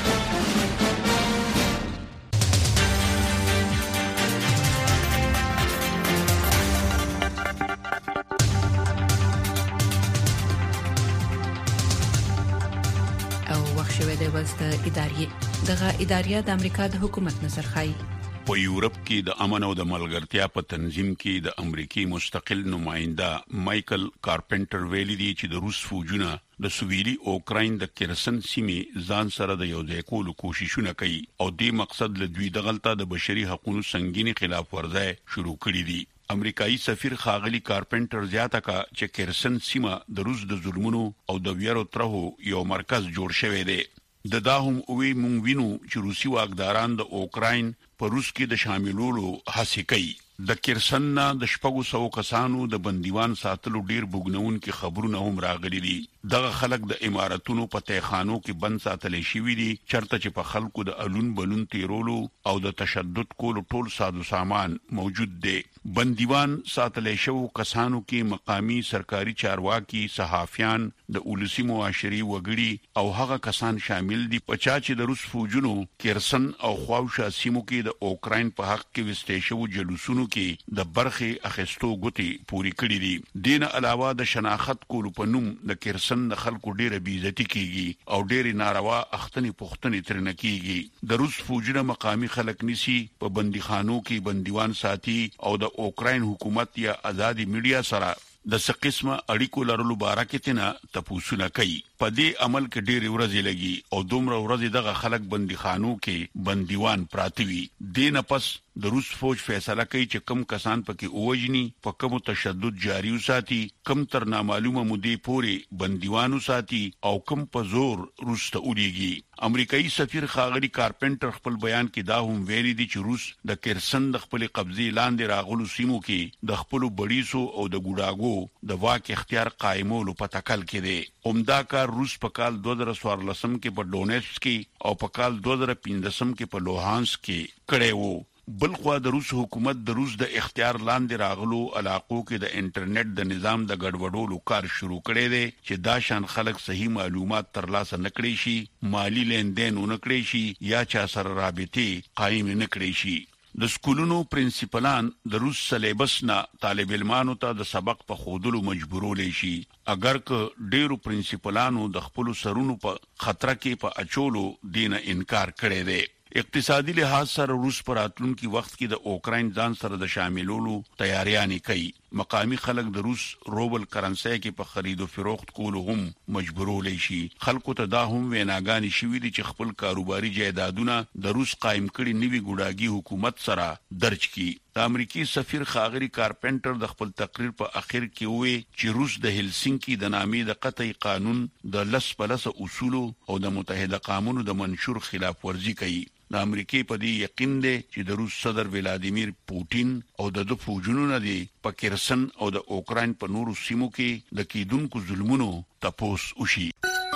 شوې د وسط ادارې دغه ادارې د امریکا د حکومت نظر خای په یورپ کې د امن او د ملګرتیا په تنظیم کې د امریکای مستقل نماینده مایکل کارپنټر ویلي دی چې د روس فوجونه د سویلي اوکراین د کرسن سیمې ځان سره د یو ځای کولو کوششونه کوي او د مقصد له دوی د غلطه د بشري حقوقو سنگینی خلاف ورزي شروع کړی دي. امریکایي سفیر خاغلی کارپنټر زیاته کا چې کرسن سیمه د روس د ظلمونو او د ویرو ترهو یو مرکز جوړ شوی دی. د داهم وی مونږ وینو چې روسي واکداران د اوکراین په روس کې د شاملولو هڅه کوي. د کرسن د 600 کسانو د بندیوان ساتلو ډیر بوګنون کې خبرونه هم راغلي دي. دغه خلک د اماراتونو په تهخانو کې بند ساتل شوی دي چرته چې په خلکو د الون بلون تیرولو او د تشدد کولو ټول ساده سامان موجود دي. بندیوان ساتل شو کسانو کې مقامی سرکاري چارواکي، صحافیان، د اولسی معاشري وګړي او هغه کسان شامل دي پچا چې د روس فوجونو کرسن او خواوشا سیمو کې د اوکراین په حق کې وستې شو جلوسونو کې د برخي اخستو غوتي پوری کړی دي. دین علاوه د شناخت کولو په نوم د کرسن د خلکو ډیره بیزتی کیږي او ډیره ناروا اختنی پختنی ترنه کیږي. د روس فوجونه مقامی خلک نسی په بندیخانو کې بندیوان ساتي او د اوکراین حکومت یا آزادي میډیا سره د سقسمه اړیکو لرلو بارکتنه تپوسونه کوي. په دې عمل کې ډېر ورځې لګي او دومره ورځې دغه خلک بندیخانو کې بندیوان پراته وي. دینه پس د روس فوج فیصله کوي چې کم کسان پکې اوجني په کوم تشدد جاری وساتي، کم تر نامعلومه مودې پورې بندیوانو ساتي او کم په زور روس ته وړيږي. امریکایي سفیر خاغلی کارپنټر خپل بیان کې دا هم ویلي دي چې روس د کرسن د خپل قبضه لاندې راغلو سیمو کې د خپل بړیسو او د ګوډاګو د واک اختیار قائمولو په تکل کې دي. عمدا کار روس په کال 2014 کې په ډونیټسک کې او په کال 2015 کې په لوهانسک کې کړي وو. بلخوا د روس حکومت د روس د اختیار لاندې راغلو علاقو کې د انټرنیټ د نظام د ګډوډولو کار شروع کړي دي چې دا شان خلک صحیح معلومات ترلاسه نکړي شي، مالی لیندین ونکړي شي یا چا سره رابطه قائم نکړي شي. د سکولونو پرنسپلان د روس سلیبس نه طالب علمانو ته د سبق په خودلو مجبورول شي اگر که ډیرو پرنسپلانو د خپل سرونو په خطر کې په اچولو دینه انکار کړي دي. اقتصادي لحاظ سره روس پر راتلونکي وخت کې د اوکراین ځان سره د شاملولو تیاریانې کوي. مقامی خلک د روس روبل کرنسي کې په خرید او فروخت کولو هم مجبورول شي. خلکو ته دا هم ویناګانی شوې دي چې خپل کاروباري جایدادونه د روس قائم کړي نوي ګوډاګي حکومت سره درج کړي. د امریکای سفیر خاغری کارپنټر د خپل تقریر په اخر کې وې چې روس د هلسینکی د نامې د قطعي قانون د لس پلس اصول او د متحده قانونو د منشور خلاف ورزي کوي. د امریکای په دې یقین دی چې د روس صدر ولادیمیر پوتین او د فوجونو نه دی په کرسن او د اوکراین په نورو سیمو کې د کیدونکو ظلمونو تپوس وشي.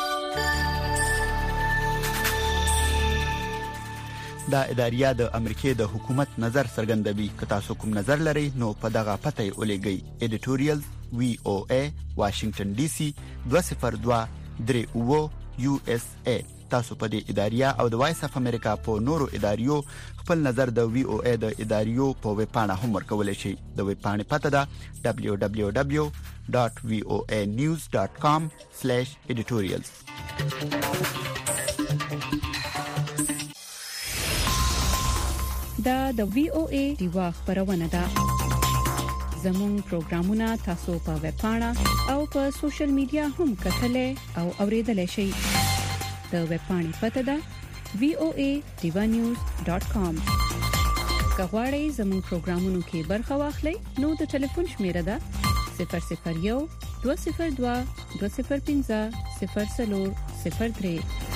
دا اداریا د امریکای د حکومت نظر څرګندوي. که تاسو کوم نظر لرئ نو په دغه پته ولېږئ. ایډیټوریال VOA واشنگټن DC 202 USA. تاسو په دې اداریا او د وایس اف امریکا په نورو اداریو خپل نظر د VOA د اداریو په ویب پاڼه هم ورکولای شئ. د ویب پاڼې پته ده www.voanews.com/editorials. دا د VOA دیوا خبرونه ده. زموږ پروګرامونه تاسو په ویب پاڼه او په سوشل میډیا هم کتلای او اوریدلای شئ. د ویب پاڼې پته ده voadiwanews.com. کغواړئ زموږ پروګرامونو کې برخه واخلئ نو د ټلیفون شمیره ده 001 202 205 0003.